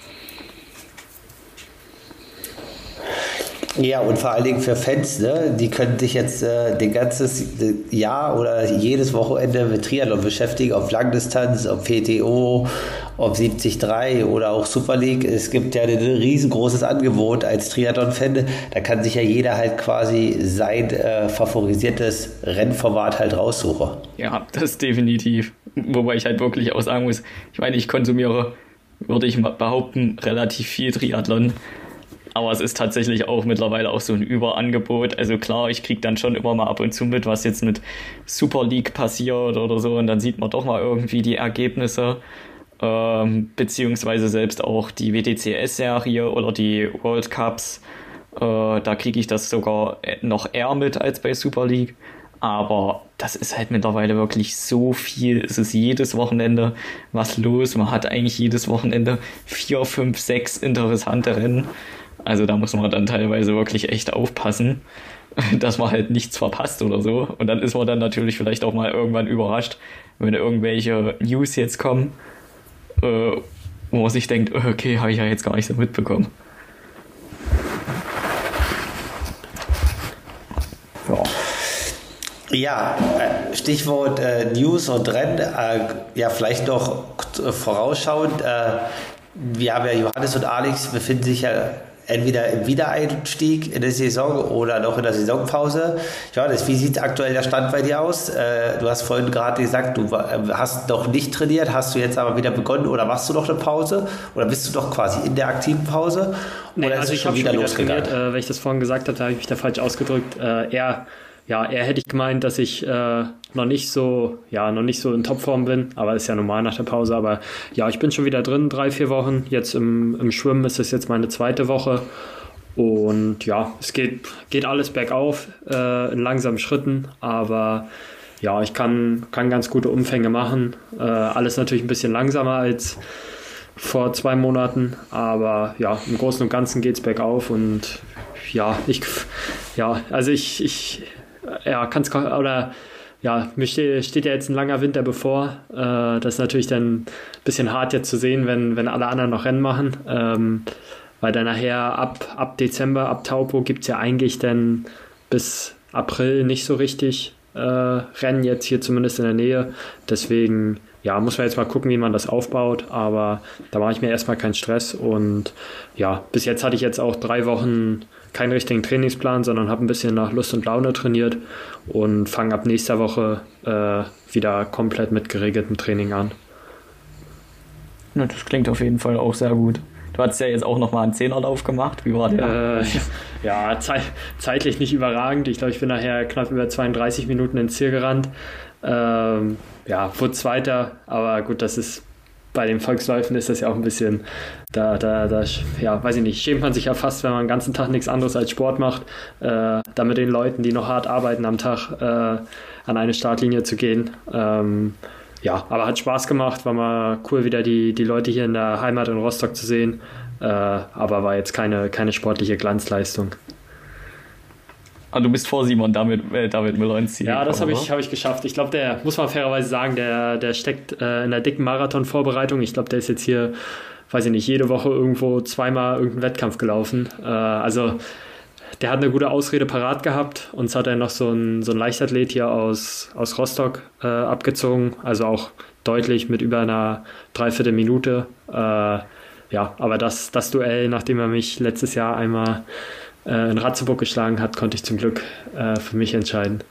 Ja, und vor allen Dingen für Fans, ne? Die können sich jetzt äh, den ganzes Jahr oder jedes Wochenende mit Triathlon beschäftigen, auf Langdistanz, auf P T O, auf siebzig Komma drei oder auch Super League. Es gibt ja ein riesengroßes Angebot als Triathlon-Fan. Da kann sich ja jeder halt quasi sein äh, favorisiertes Rennformat halt raussuchen. Ja, das definitiv. Wobei ich halt wirklich auch sagen muss, ich meine, ich konsumiere, würde ich mal behaupten, relativ viel Triathlon. Aber es ist tatsächlich auch mittlerweile auch so ein Überangebot. Also klar, ich kriege dann schon immer mal ab und zu mit, was jetzt mit Super League passiert oder so. Und dann sieht man doch mal irgendwie die Ergebnisse. Ähm, beziehungsweise selbst auch die W T C S-Serie oder die World Cups. Äh, da kriege ich das sogar noch eher mit als bei Super League. Aber das ist halt mittlerweile wirklich so viel. Es ist jedes Wochenende was los. Man hat eigentlich jedes Wochenende vier, fünf, sechs interessante Rennen. Also da muss man dann teilweise wirklich echt aufpassen, dass man halt nichts verpasst oder so. Und dann ist man dann natürlich vielleicht auch mal irgendwann überrascht, wenn irgendwelche News jetzt kommen, äh, wo man sich denkt, okay, habe ich ja jetzt gar nicht so mitbekommen. Ja. Ja, Stichwort äh, News und Rennen, äh, ja vielleicht noch vorausschauend, äh, wir haben ja Johannes und Alex befinden sich ja entweder im Wiedereinstieg in der Saison oder noch in der Saisonpause. Johannes, wie sieht aktuell der Stand bei dir aus? Äh, du hast vorhin gerade gesagt, du hast noch nicht trainiert, hast du jetzt aber wieder begonnen oder machst du noch eine Pause? Oder bist du doch quasi in der aktiven Pause? Nee, oder also ist ich habe schon wieder losgegangen? trainiert, äh, wenn ich das vorhin gesagt habe, da habe ich mich da falsch ausgedrückt. Äh, eher, ja, eher hätte ich gemeint, dass ich äh, noch nicht so, ja, noch nicht so in Topform bin, aber ist ja normal nach der Pause. Aber ja, ich bin schon wieder drin, drei, vier Wochen. Jetzt im, im Schwimmen ist es jetzt meine zweite Woche. Und ja, es geht, geht alles bergauf, äh, in langsamen Schritten, aber ja, ich kann, kann ganz gute Umfänge machen. Äh, alles natürlich ein bisschen langsamer als vor zwei Monaten, aber ja, im Großen und Ganzen geht es bergauf und ja, ich, ja, also ich, ich, ja, kann es, oder ja, mir steht, steht ja jetzt ein langer Winter bevor. Äh, das ist natürlich dann ein bisschen hart jetzt zu sehen, wenn, wenn alle anderen noch Rennen machen. Ähm, weil dann nachher ab, ab Dezember, ab Taupo gibt es ja eigentlich dann bis April nicht so richtig äh, Rennen, jetzt hier zumindest in der Nähe. Deswegen, ja, muss man jetzt mal gucken, wie man das aufbaut. Aber da mache ich mir erstmal keinen Stress. Und ja, bis jetzt hatte ich jetzt auch drei Wochen keinen richtigen Trainingsplan, sondern habe ein bisschen nach Lust und Laune trainiert und fange ab nächster Woche äh, wieder komplett mit geregeltem Training an. Ja, das klingt auf jeden Fall auch sehr gut. Du hast ja jetzt auch nochmal einen Zehnerlauf gemacht. Wie war der? Äh, ja, zei- zeitlich nicht überragend. Ich glaube, ich bin nachher knapp über zweiunddreißig Minuten ins Ziel gerannt. Ähm, ja, wurde Zweiter, aber gut, das ist bei den Volksläufen ist das ja auch ein bisschen, da, da, da, ja, weiß ich nicht, schämt man sich ja fast, wenn man den ganzen Tag nichts anderes als Sport macht, äh, da mit den Leuten, die noch hart arbeiten am Tag, äh, an eine Startlinie zu gehen. Ähm, ja, aber hat Spaß gemacht, war mal cool, wieder die, die Leute hier in der Heimat in Rostock zu sehen. äh, aber war jetzt keine, keine sportliche Glanzleistung. Ah, du bist vor Simon David, äh, David Müller ins Ziel. Ja, das habe ich, hab ich geschafft. Ich glaube, der, muss man fairerweise sagen, der, der steckt äh, in der dicken Marathon-Vorbereitung. Ich glaube, der ist jetzt hier, weiß ich nicht, jede Woche irgendwo zweimal irgendeinen Wettkampf gelaufen. Äh, also der hat eine gute Ausrede parat gehabt. Uns hat er noch so ein, so ein Leichtathlet hier aus, aus Rostock äh, abgezogen. Also auch deutlich mit über einer Dreiviertelminute. Äh, ja, aber das, das Duell, nachdem er mich letztes Jahr einmal in Ratzeburg geschlagen hat, konnte ich zum Glück äh, für mich entscheiden.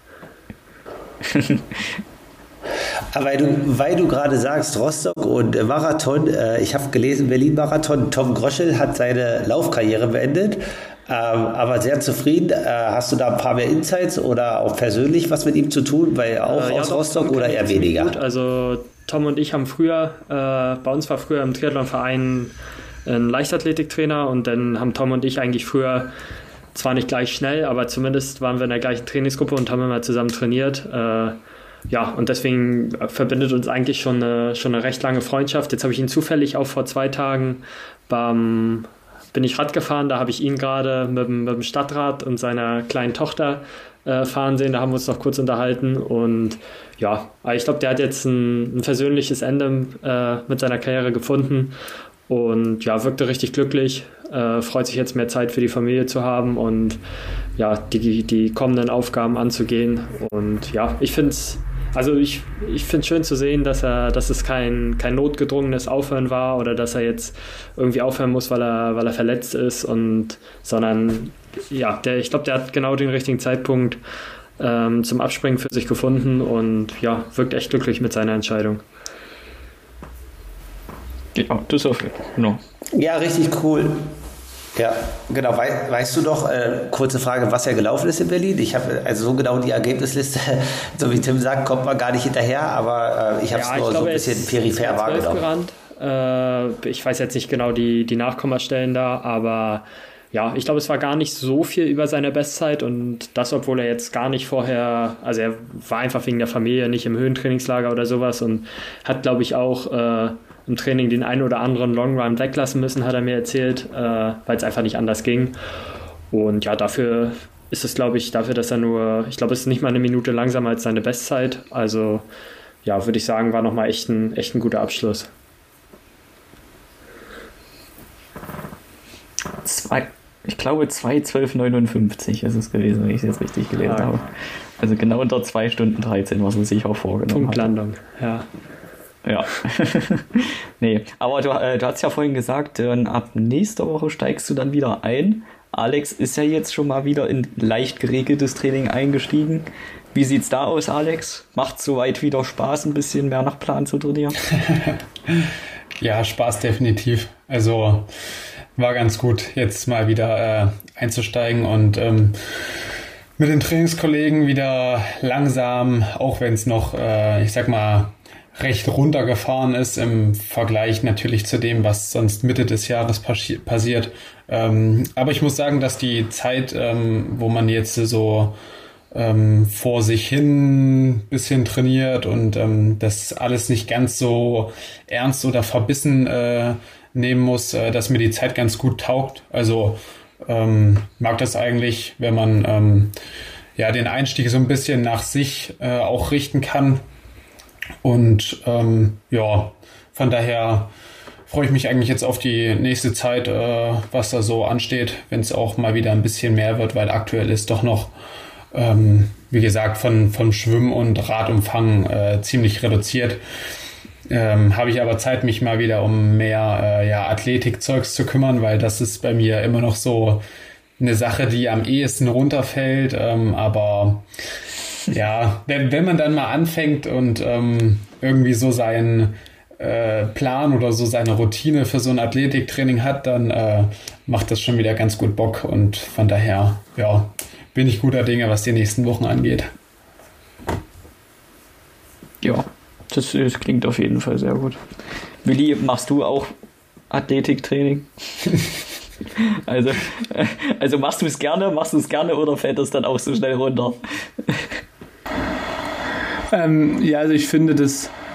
Aber weil du, weil du gerade sagst, Rostock und äh, Marathon, äh, ich habe gelesen, Berlin-Marathon, Tom Groschel hat seine Laufkarriere beendet, ähm, aber sehr zufrieden. Äh, hast du da ein paar mehr Insights oder auch persönlich was mit ihm zu tun, weil auch äh, ja, aus doch, Rostock oder eher weniger? Gut. Also Tom und ich haben früher, äh, bei uns war früher im Triathlonverein ein Leichtathletiktrainer und dann haben Tom und ich eigentlich früher, zwar nicht gleich schnell, aber zumindest waren wir in der gleichen Trainingsgruppe und haben immer zusammen trainiert. Äh, ja, und deswegen verbindet uns eigentlich schon eine, schon eine recht lange Freundschaft. Jetzt habe ich ihn zufällig auch vor zwei Tagen beim, bin ich Rad gefahren, da habe ich ihn gerade mit, mit dem Stadtrad und seiner kleinen Tochter äh, fahren sehen, da haben wir uns noch kurz unterhalten und ja, ich glaube, der hat jetzt ein, ein versöhnliches Ende äh, mit seiner Karriere gefunden. Und ja, wirkte richtig glücklich, äh, freut sich jetzt mehr Zeit für die Familie zu haben und ja, die, die kommenden Aufgaben anzugehen. Und ja, ich finde es also ich, ich finde es schön zu sehen, dass er, dass es kein, kein notgedrungenes Aufhören war oder dass er jetzt irgendwie aufhören muss, weil er, weil er verletzt ist, und sondern ja, der, ich glaube, der hat genau den richtigen Zeitpunkt ähm, zum Abspringen für sich gefunden und ja, wirkt echt glücklich mit seiner Entscheidung. Ja, das ist auch genau. Ja, richtig cool. Ja, genau. Wei weißt du doch, äh, kurze Frage, was ja gelaufen ist in Berlin? Ich habe also so genau die Ergebnisliste, so wie Tim sagt, kommt man gar nicht hinterher, aber äh, ich habe es ja, nur glaube, so ein bisschen peripher wahrgenommen. Äh, ich weiß jetzt nicht genau die, die Nachkommastellen da, aber ja, ich glaube, es war gar nicht so viel über seine Bestzeit, und das, obwohl er jetzt gar nicht vorher, also er war einfach wegen der Familie nicht im Höhentrainingslager oder sowas und hat, glaube ich, auch äh, im Training den einen oder anderen Long Run weglassen müssen, hat er mir erzählt, äh, weil es einfach nicht anders ging. Und ja, dafür ist es, glaube ich, dafür, dass er nur, ich glaube, es ist nicht mal eine Minute langsamer als seine Bestzeit. Also ja, würde ich sagen, war nochmal echt ein, echt ein guter Abschluss. Zwei, ich glaube zwei zwölf neunundfünfzig ist es gewesen, wenn ich es jetzt richtig gelesen ah, habe. Also genau unter zwei Stunden dreizehn, was er sich auch vorgenommen Punktlandung, hat. ja. Ja, nee, aber du, äh, du hast ja vorhin gesagt, äh, ab nächster Woche steigst du dann wieder ein. Alex ist ja jetzt schon mal wieder in leicht geregeltes Training eingestiegen. Wie sieht's da aus, Alex? Macht soweit wieder Spaß, ein bisschen mehr nach Plan zu trainieren? Ja, Spaß definitiv. Also war ganz gut, jetzt mal wieder äh, einzusteigen und ähm, mit den Trainingskollegen wieder langsam, auch wenn es noch, äh, ich sag mal, recht runtergefahren ist im Vergleich natürlich zu dem, was sonst Mitte des Jahres passi- passiert. Ähm, aber ich muss sagen, dass die Zeit, ähm, wo man jetzt so ähm, vor sich hin ein bisschen trainiert und ähm, das alles nicht ganz so ernst oder verbissen äh, nehmen muss, äh, dass mir die Zeit ganz gut taugt. Also ähm, mag das eigentlich, wenn man ähm, ja den Einstieg so ein bisschen nach sich äh, auch richten kann. Und ähm, ja, von daher freue ich mich eigentlich jetzt auf die nächste Zeit, äh, was da so ansteht, wenn es auch mal wieder ein bisschen mehr wird, weil aktuell ist doch noch, ähm, wie gesagt, von, von Schwimmen und Radumfang äh, ziemlich reduziert. Ähm, habe ich aber Zeit, mich mal wieder um mehr äh, ja, Athletikzeugs zu kümmern, weil das ist bei mir immer noch so eine Sache, die am ehesten runterfällt, ähm, aber ja, wenn, wenn man dann mal anfängt und ähm, irgendwie so seinen äh, Plan oder so seine Routine für so ein Athletiktraining hat, dann äh, macht das schon wieder ganz gut Bock, und von daher, ja, bin ich guter Dinge, was die nächsten Wochen angeht. Ja, das, das klingt auf jeden Fall sehr gut. Willi, machst du auch Athletiktraining? Also, also machst du es gerne, machst du es gerne oder fällt das dann auch so schnell runter? Ähm, ja, also ich finde, das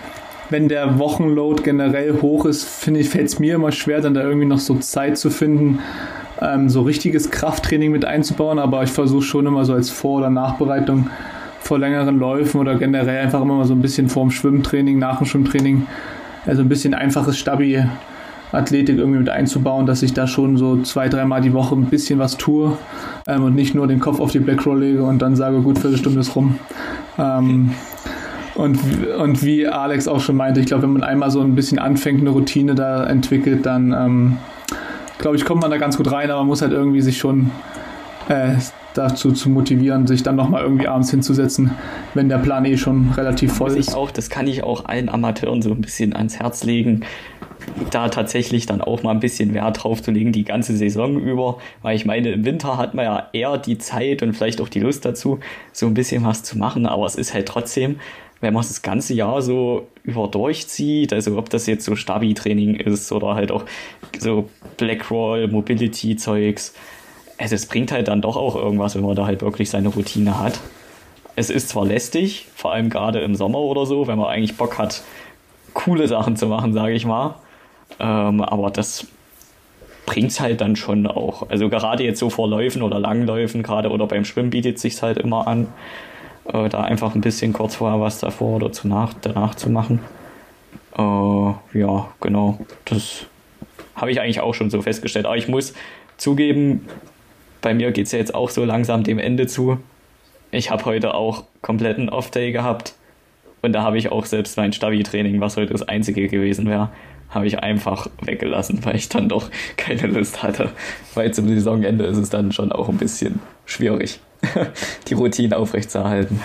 wenn der Wochenload generell hoch ist, finde ich, fällt es mir immer schwer, dann da irgendwie noch so Zeit zu finden, ähm, so richtiges Krafttraining mit einzubauen, aber ich versuche schon immer so als Vor- oder Nachbereitung vor längeren Läufen oder generell einfach immer mal so ein bisschen vor dem Schwimmtraining, nach dem Schwimmtraining, also ein bisschen einfaches Stabi-Athletik irgendwie mit einzubauen, dass ich da schon so zwei, dreimal die Woche ein bisschen was tue ähm, und nicht nur den Kopf auf die Blackroll lege und dann sage, gut, Viertelstunde ist rum. Ähm, und, und wie Alex auch schon meinte, ich glaube, wenn man einmal so ein bisschen anfängt, eine Routine da entwickelt, dann ähm, glaube ich, kommt man da ganz gut rein, aber man muss halt irgendwie sich schon äh, dazu zu motivieren, sich dann nochmal irgendwie abends hinzusetzen, wenn der Plan eh schon relativ voll muss ist. Ich auch, das kann ich auch allen Amateuren so ein bisschen ans Herz legen, da tatsächlich dann auch mal ein bisschen Wert drauf zu legen, die ganze Saison über, weil ich meine, im Winter hat man ja eher die Zeit und vielleicht auch die Lust dazu, so ein bisschen was zu machen, aber es ist halt trotzdem, wenn man es das ganze Jahr so über durchzieht, also ob das jetzt so Stabi-Training ist oder halt auch so Blackroll, Mobility-Zeugs, also es bringt halt dann doch auch irgendwas, wenn man da halt wirklich seine Routine hat. Es ist zwar lästig, vor allem gerade im Sommer oder so, wenn man eigentlich Bock hat, coole Sachen zu machen, sage ich mal, ähm, aber das bringt's halt dann schon auch. Also gerade jetzt so vor Läufen oder Langläufen, gerade oder beim Schwimmen bietet sich's halt immer an, äh, da einfach ein bisschen kurz vorher was davor oder danach, danach zu machen. Äh, ja, genau, das habe ich eigentlich auch schon so festgestellt. Aber ich muss zugeben, bei mir geht es ja jetzt auch so langsam dem Ende zu. Ich habe heute auch kompletten Off-Day gehabt und da habe ich auch selbst mein Stabi-Training, was heute das einzige gewesen wäre, habe ich einfach weggelassen, weil ich dann doch keine Lust hatte. Weil zum Saisonende ist es dann schon auch ein bisschen schwierig, die Routine aufrechtzuerhalten.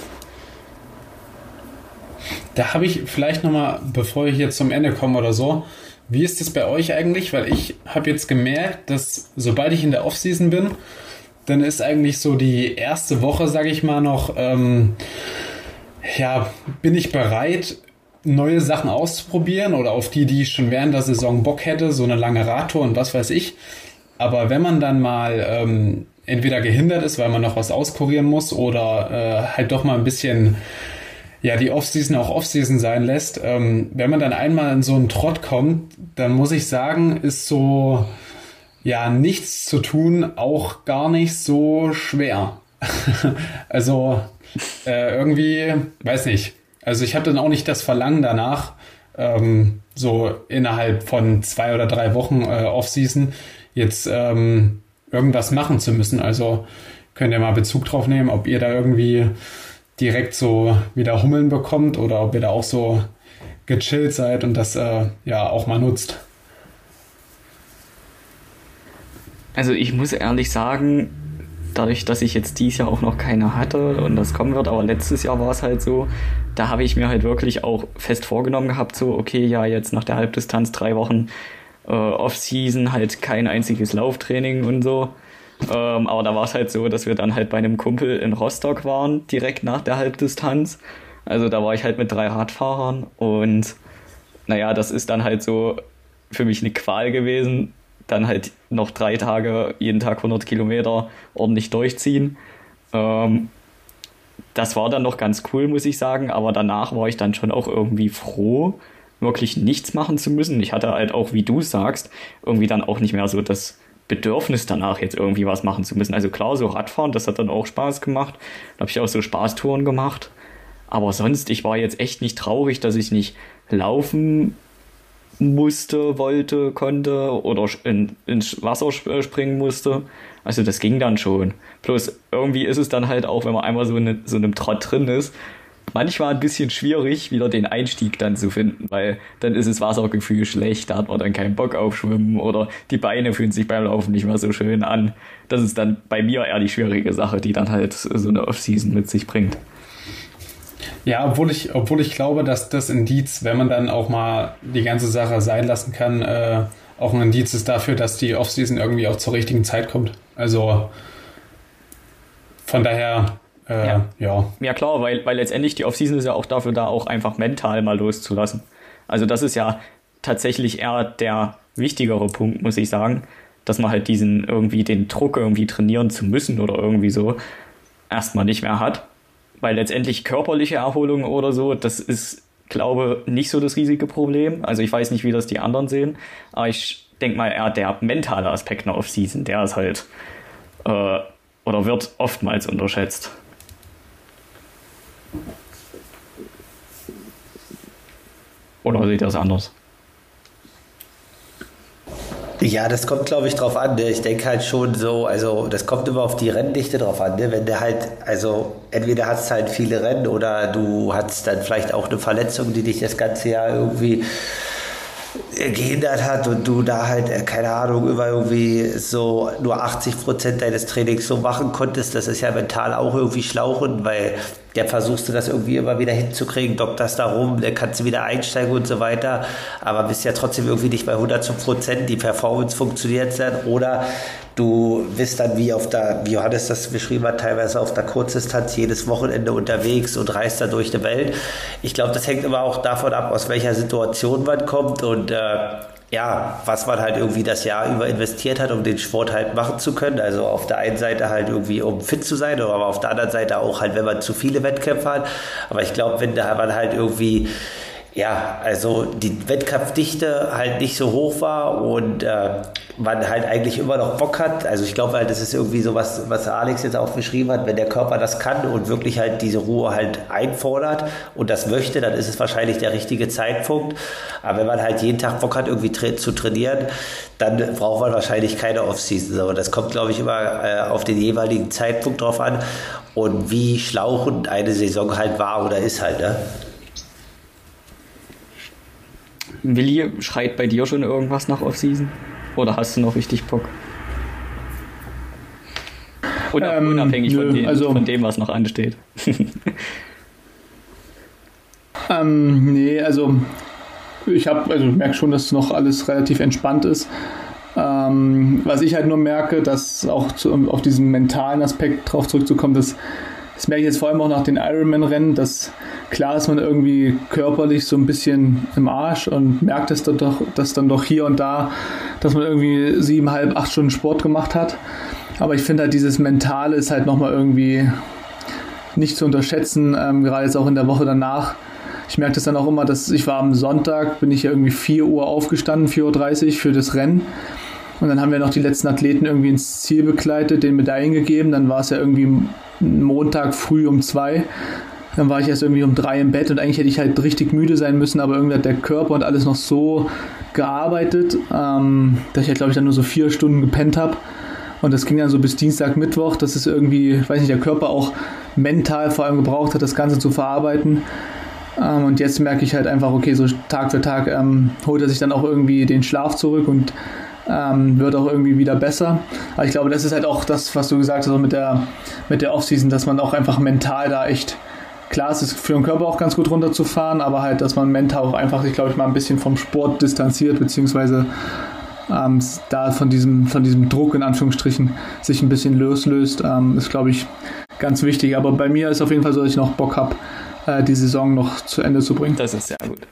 Da habe ich vielleicht nochmal, bevor ich jetzt zum Ende komme oder so, wie ist das bei euch eigentlich? Weil ich habe jetzt gemerkt, dass sobald ich in der Offseason bin, dann ist eigentlich so die erste Woche, sage ich mal, noch, ähm, ja, bin ich bereit, neue Sachen auszuprobieren oder auf die, die ich schon während der Saison Bock hätte, so eine lange Radtour und was weiß ich. Aber wenn man dann mal ähm, entweder gehindert ist, weil man noch was auskurieren muss oder äh, halt doch mal ein bisschen ja, die Offseason auch Offseason sein lässt, ähm, wenn man dann einmal in so einen Trott kommt, dann muss ich sagen, ist so, ja, nichts zu tun auch gar nicht so schwer. Also, äh, irgendwie, weiß nicht. Also ich habe dann auch nicht das Verlangen danach, ähm, so innerhalb von zwei oder drei Wochen äh, Offseason jetzt ähm, irgendwas machen zu müssen. Also könnt ihr mal Bezug drauf nehmen, ob ihr da irgendwie direkt so wieder Hummeln bekommt oder ob ihr da auch so gechillt seid und das äh, ja auch mal nutzt. Also ich muss ehrlich sagen, dadurch, dass ich jetzt dieses Jahr auch noch keine hatte und das kommen wird, aber letztes Jahr war es halt so, da habe ich mir halt wirklich auch fest vorgenommen gehabt, so okay, ja, jetzt nach der Halbdistanz drei Wochen äh, Off-Season, halt kein einziges Lauftraining und so. Ähm, aber da war es halt so, dass wir dann halt bei einem Kumpel in Rostock waren, direkt nach der Halbdistanz. Also da war ich halt mit drei Radfahrern und naja, das ist dann halt so für mich eine Qual gewesen, dann halt noch drei Tage, jeden Tag hundert Kilometer ordentlich durchziehen. Ähm, das war dann noch ganz cool, muss ich sagen, aber danach war ich dann schon auch irgendwie froh, wirklich nichts machen zu müssen. Ich hatte halt auch, wie du sagst, irgendwie dann auch nicht mehr so das Bedürfnis danach, jetzt irgendwie was machen zu müssen. Also klar, so Radfahren, das hat dann auch Spaß gemacht. Da habe ich auch so Spaßtouren gemacht. Aber sonst, ich war jetzt echt nicht traurig, dass ich nicht laufen musste, wollte, konnte oder in, ins Wasser springen musste. Also das ging dann schon. Bloß irgendwie ist es dann halt auch, wenn man einmal so in so einem Trott drin ist, manchmal ein bisschen schwierig, wieder den Einstieg dann zu finden, weil dann ist das Wassergefühl schlecht, da hat man dann keinen Bock auf Schwimmen oder die Beine fühlen sich beim Laufen nicht mehr so schön an. Das ist dann bei mir eher die schwierige Sache, die dann halt so eine Off-Season mit sich bringt. Ja, obwohl ich, obwohl ich glaube, dass das Indiz, wenn man dann auch mal die ganze Sache sein lassen kann, äh, auch ein Indiz ist dafür, dass die Off-Season irgendwie auch zur richtigen Zeit kommt. Also von daher, äh, ja. ja. Ja klar, weil, weil letztendlich die Off-Season ist ja auch dafür da, auch einfach mental mal loszulassen. Also das ist ja tatsächlich eher der wichtigere Punkt, muss ich sagen, dass man halt diesen irgendwie den Druck irgendwie trainieren zu müssen oder irgendwie so erstmal nicht mehr hat. Weil letztendlich körperliche Erholung oder so, das ist glaube, nicht so das riesige Problem. Also ich weiß nicht, wie das die anderen sehen, aber ich denke mal, eher der mentale Aspekt einer Off-Season, der ist halt äh, oder wird oftmals unterschätzt. Oder seht ihr das anders? Ja, das kommt, glaube ich, drauf an. Ne? Ich denke halt schon so, also das kommt immer auf die Renndichte drauf an. Ne? Wenn der halt, also entweder hast du halt viele Rennen oder du hast dann vielleicht auch eine Verletzung, die dich das ganze Jahr irgendwie gehindert hat und du da halt, keine Ahnung, über irgendwie so nur achtzig Prozent deines Trainings so machen konntest, das ist ja mental auch irgendwie schlauchend, weil der versuchst du das irgendwie immer wieder hinzukriegen, dokterst da rum, dann kannst du wieder einsteigen und so weiter, aber bist ja trotzdem irgendwie nicht bei hundert Prozent, die Performance funktioniert dann, oder du bist dann wie auf der, wie Johannes das beschrieben hat, teilweise auf der Kurzdistanz jedes Wochenende unterwegs und reist da durch die Welt. Ich glaube, das hängt immer auch davon ab, aus welcher Situation man kommt und äh, ja, was man halt irgendwie das Jahr über investiert hat, um den Sport halt machen zu können. Also auf der einen Seite halt irgendwie, um fit zu sein, aber auf der anderen Seite auch halt, wenn man zu viele Wettkämpfe hat. Aber ich glaube, wenn da man halt irgendwie, ja, also die Wettkampfdichte halt nicht so hoch war und äh, man halt eigentlich immer noch Bock hat. Also ich glaube halt, das ist irgendwie so was, was Alex jetzt auch beschrieben hat, wenn der Körper das kann und wirklich halt diese Ruhe halt einfordert und das möchte, dann ist es wahrscheinlich der richtige Zeitpunkt. Aber wenn man halt jeden Tag Bock hat, irgendwie tra- zu trainieren, dann braucht man wahrscheinlich keine Off-Season. So, das kommt, glaube ich, immer äh, auf den jeweiligen Zeitpunkt drauf an und wie schlauchend eine Saison halt war oder ist halt, ne? Willi, schreit bei dir schon irgendwas nach Off-Season? Oder hast du noch richtig Bock? Oder ähm, unabhängig nö, von, dem, also, von dem, was noch ansteht. ähm, nee, also ich habe, also merke schon, dass noch alles relativ entspannt ist. Ähm, was ich halt nur merke, dass auch zu, um auf diesen mentalen Aspekt drauf zurückzukommen, dass das merke ich jetzt vor allem auch nach den Ironman-Rennen, dass klar ist man irgendwie körperlich so ein bisschen im Arsch und merkt es dann doch, dass dann doch hier und da, dass man irgendwie siebeneinhalb, acht Stunden Sport gemacht hat. Aber ich finde halt dieses Mentale ist halt nochmal irgendwie nicht zu unterschätzen, ähm, gerade jetzt auch in der Woche danach. Ich merke das dann auch immer, dass ich war am Sonntag, bin ich ja irgendwie vier Uhr aufgestanden, vier Uhr dreißig für das Rennen. Und dann haben wir noch die letzten Athleten irgendwie ins Ziel begleitet, den Medaillen gegeben. Dann war es ja irgendwie Montag früh um zwei. Dann war ich erst irgendwie um drei im Bett und eigentlich hätte ich halt richtig müde sein müssen, aber irgendwie hat der Körper und alles noch so gearbeitet, ähm, dass ich halt, glaube ich, dann nur so vier Stunden gepennt habe. Und das ging dann so bis Dienstag, Mittwoch, dass es irgendwie, ich weiß nicht, der Körper auch mental vor allem gebraucht hat, das Ganze zu verarbeiten. Ähm, und jetzt merke ich halt einfach, okay, so Tag für Tag ähm, holt er sich dann auch irgendwie den Schlaf zurück und Ähm, wird auch irgendwie wieder besser. Aber ich glaube, das ist halt auch das, was du gesagt hast, mit der, mit der Offseason, dass man auch einfach mental da echt, klar, es ist für den Körper auch ganz gut runterzufahren, aber halt, dass man mental auch einfach sich, glaube ich, mal ein bisschen vom Sport distanziert, beziehungsweise ähm, da von diesem, von diesem Druck in Anführungsstrichen sich ein bisschen loslöst, ähm, ist, glaube ich, ganz wichtig. Aber bei mir ist auf jeden Fall so, dass ich noch Bock habe, äh, die Saison noch zu Ende zu bringen. Das ist sehr gut.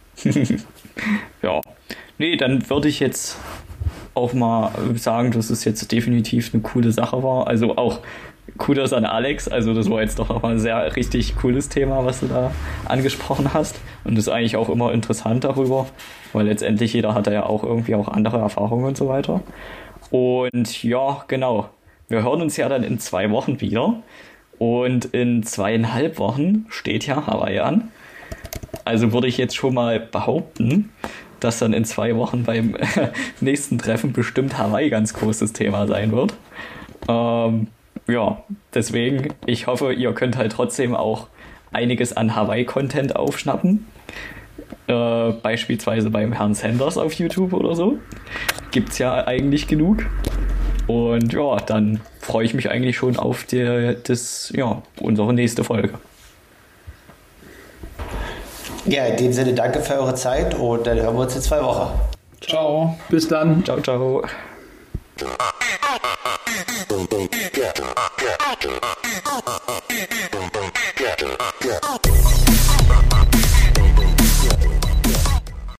Ja. Nee, dann würde ich jetzt auch mal sagen, dass es jetzt definitiv eine coole Sache war. Also auch Kudos an Alex. Also das war jetzt doch nochmal ein sehr richtig cooles Thema, was du da angesprochen hast. Und das ist eigentlich auch immer interessant darüber, weil letztendlich jeder hat ja auch irgendwie auch andere Erfahrungen und so weiter. Und ja, genau. Wir hören uns ja dann in zwei Wochen wieder. Und in zweieinhalb Wochen steht ja Hawaii an. Also würde ich jetzt schon mal behaupten, dass dann in zwei Wochen beim nächsten Treffen bestimmt Hawaii ganz großes Thema sein wird. Ähm, ja, deswegen, ich hoffe, ihr könnt halt trotzdem auch einiges an Hawaii-Content aufschnappen. Äh, beispielsweise beim Herrn Sanders auf YouTube oder so. Gibt's ja eigentlich genug. Und ja, dann freue ich mich eigentlich schon auf die, das, ja, unsere nächste Folge. Ja, in dem Sinne, danke für eure Zeit und dann hören wir uns in zwei Wochen. Ciao. Bis dann. Ciao, ciao. Oh.